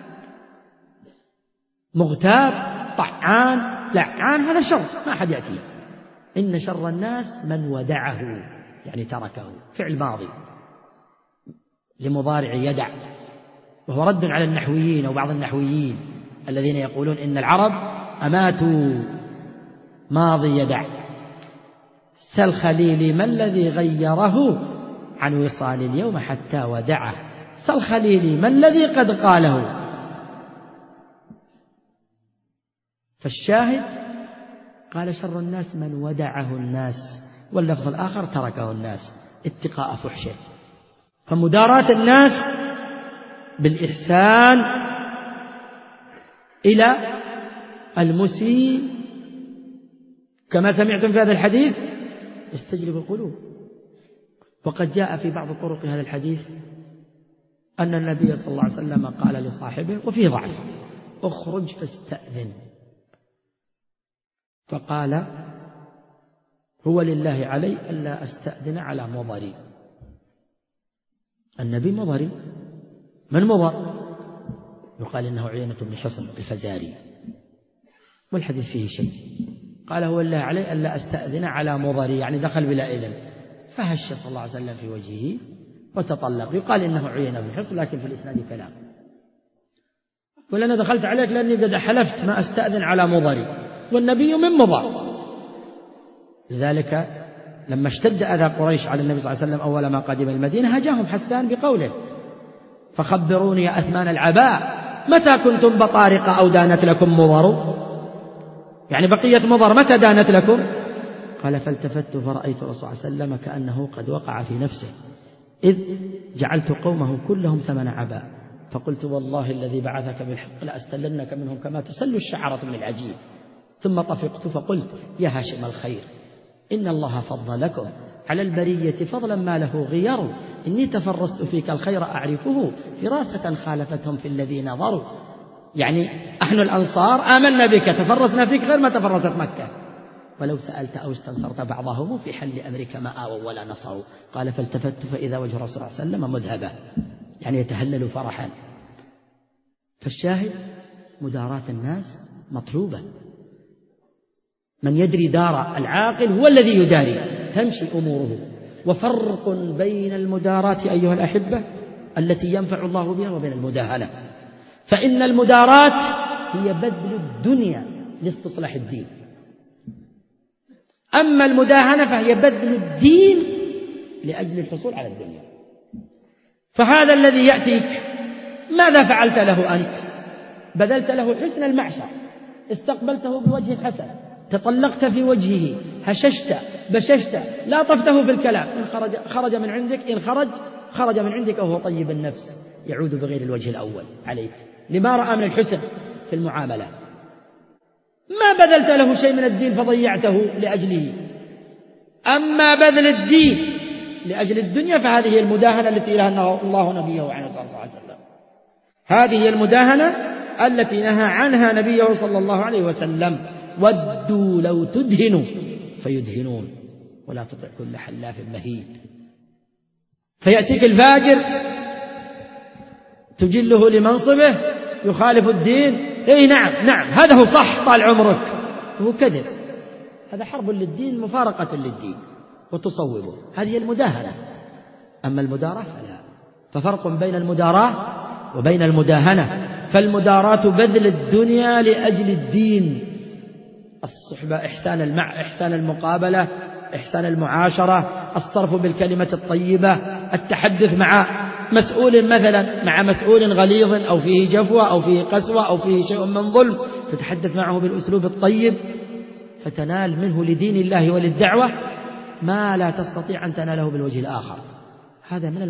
مغتاب، طعان، لعان، هذا شر ما أحد يأتيه. إن شر الناس من ودعه، يعني تركه، فعل ماضي لمضارع يدع، وهو رد على النحويين أو بعض النحويين الذين يقولون إن العرب أماتوا ماضي يدع. سل خليلي ما الذي غيره عن وصال اليوم حتى ودعه. سل خليلي ما الذي قد قاله. فالشاهد قال: شر الناس من ودعه الناس، واللفظ الآخر تركه الناس اتقاء فحشه. فمداراة الناس بالإحسان إلى المسيء كما سمعتم في هذا الحديث يستجلب القلوب. وقد جاء في بعض طرق هذا الحديث أن النبي صلى الله عليه وسلم قال لصاحبه وفيه ضعف: اخرج فاستأذن. فقال: هو لله علي ألا أستأذن على مضري. النبي مضري. من مضر؟ يقال إنه عيينة بن حصن الفزاري، والحديث فيه شيء. قال: هو لله علي ألا أستأذن على مضري، يعني دخل بلا إذن. فهش صلى الله عليه وسلم في وجهه وتطلق. يقال إنه عيينة بن حصن، لكن في الإسناد كلام. ولأنا دخلت عليك لأني قد حلفت ما أستأذن على مضري، والنبي من مضر. لذلك لما اشتد أذى قريش على النبي صلى الله عليه وسلم أول ما قدم المدينة هجاهم حسان بقوله: فخبروني يا أثمان العباء متى كنتم بطارق أو دانت لكم مضر؟ يعني بقية مضر متى دانت لكم؟ قال: فالتفت فرأيت الرسول صلى الله عليه وسلم كأنه قد وقع في نفسه، إذ جعلت قومه كلهم ثمن عباء، فقلت: والله الذي بعثك بالحق لأستلنك منهم كما تسل الشعرة من العجيب. ثم طفقت فقلت: يا هاشم الخير، إن الله فضلكم على البرية فضلا ما له غير، إني تفرست فيك الخير أعرفه فراسة خالفتهم في الذي نظروا. يعني نحن الأنصار آمنا بك، تفرسنا فيك غير ما تفرست مكة، ولو سألت أو استنصرت بعضهم في حل أمرك ما آووا ولا نصروا. قال: فالتفت فإذا وجه الرسول صلى الله عليه وسلم مذهبا، يعني يتهلل فرحا. فالشاهد مداراة الناس مطلوبة. من يدري دار العاقل هو الذي يداري، تمشي أموره. وفرق بين المداراة أيها الأحبة التي ينفع الله بها وبين المداهنة. فإن المداراة هي بذل الدنيا لاستصلاح الدين، أما المداهنة فهي بذل الدين لأجل الحصول على الدنيا. فهذا الذي يأتيك ماذا فعلت له أنت؟ بذلت له حسن المعشر، استقبلته بوجه حسن، تطلقت في وجهه، هششت، بششت، لاطفته في الكلام. إن خرج من عندك، إن خرج من عندك وهو طيب النفس يعود بغير الوجه الأول عليك لما رأى من الحسن في المعاملة. ما بذلت له شيء من الدين فضيعته لأجله. أما بذل الدين لأجل الدنيا فهذه هي المداهنة التي نهى الله نبيه عنها صلى الله عليه وسلم. هذه هي المداهنة التي نهى عنها نبيه صلى الله عليه وسلم. ودوا لو تدهنوا فيدهنون ولا تطع كل حلاف مهين. فيأتيك الفاجر تجله لمنصبه يخالف الدين، اي نعم هذا هو صح طال عمرك، هو كذب، هذا حرب للدين مفارقة للدين وتصوبه، هذه المداهنة. أما المداراة فلا، ففرق بين المداراة وبين المداهنة. فالمداراة بذل الدنيا لأجل الدين، الصحبة، إحسان المقابلة، إحسان المعاشرة، الصرف بالكلمة الطيبة، التحدث مع مسؤول مثلا، مع مسؤول غليظ أو فيه جفوة أو فيه قسوة أو فيه شيء من ظلم، تتحدث معه بالأسلوب الطيب فتنال منه لدين الله وللدعوة ما لا تستطيع أن تناله بالوجه الآخر. هذا من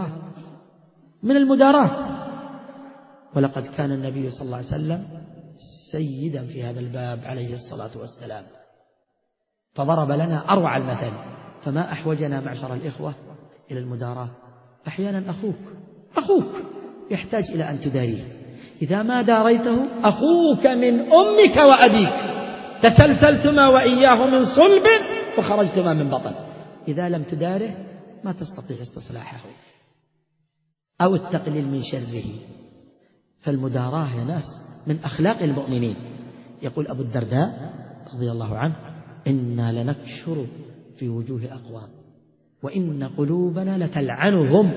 المداراة. ولقد كان النبي صلى الله عليه وسلم سيدا في هذا الباب عليه الصلاة والسلام، فضرب لنا أروع المثل. فما أحوجنا معشر الإخوة إلى المداراة. أحيانا أخوك يحتاج إلى أن تداريه، إذا ما داريته أخوك من أمك وأبيك تسلسلتما وإياه من صلب وخرجتما من بطن، إذا لم تداره ما تستطيع استصلاحه أو التقليل من شره. فالمداراة يا ناس من أخلاق المؤمنين. يقول أبو الدرداء رضي الله عنه: إنا لنكشر في وجوه أقوام وإن قلوبنا لتلعنهم.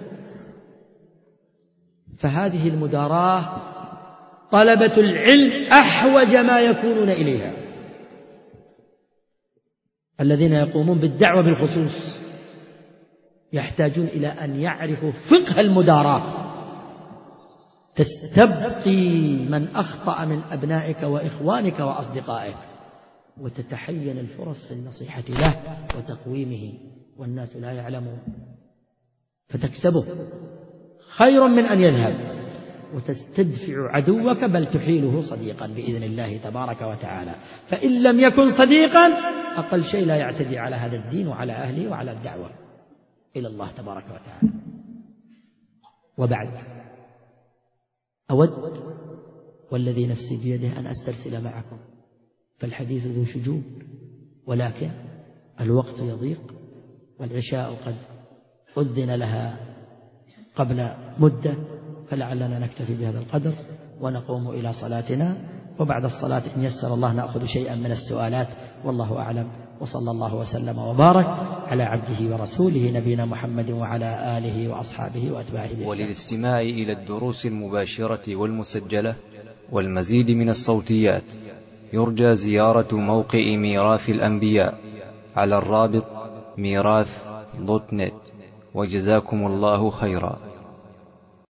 فهذه المداراة طلبة العلم أحوج ما يكونون إليها، الذين يقومون بالدعوة بالخصوص يحتاجون إلى أن يعرفوا فقه المداراة. تستبقي من أخطأ من أبنائك وإخوانك وأصدقائك، وتتحين الفرص في النصيحة له وتقويمه، والناس لا يعلمون، فتكسبه خير من أن يذهب، وتستدفع عدوك بل تحيله صديقا بإذن الله تبارك وتعالى. فإن لم يكن صديقا أقل شيء لا يعتدي على هذا الدين وعلى أهله وعلى الدعوة إلى الله تبارك وتعالى. وبعد، أود والذي نفسي بيده أن أسترسل معكم، فالحديث ذو شجون، ولكن الوقت يضيق والعشاء قد أذن لها قبل مدة، فلعلنا نكتفي بهذا القدر ونقوم إلى صلاتنا، وبعد الصلاة إن يسر الله نأخذ شيئا من السؤالات، والله أعلم. وصلى الله وسلم وبارك على عبده ورسوله نبينا محمد وعلى آله وأصحابه وأتباعه. وللاستماع إلى الدروس المباشرة والمسجلة والمزيد من الصوتيات يرجى زيارة موقع ميراث الأنبياء على الرابط ميراث.net. وجزاكم الله خيرا.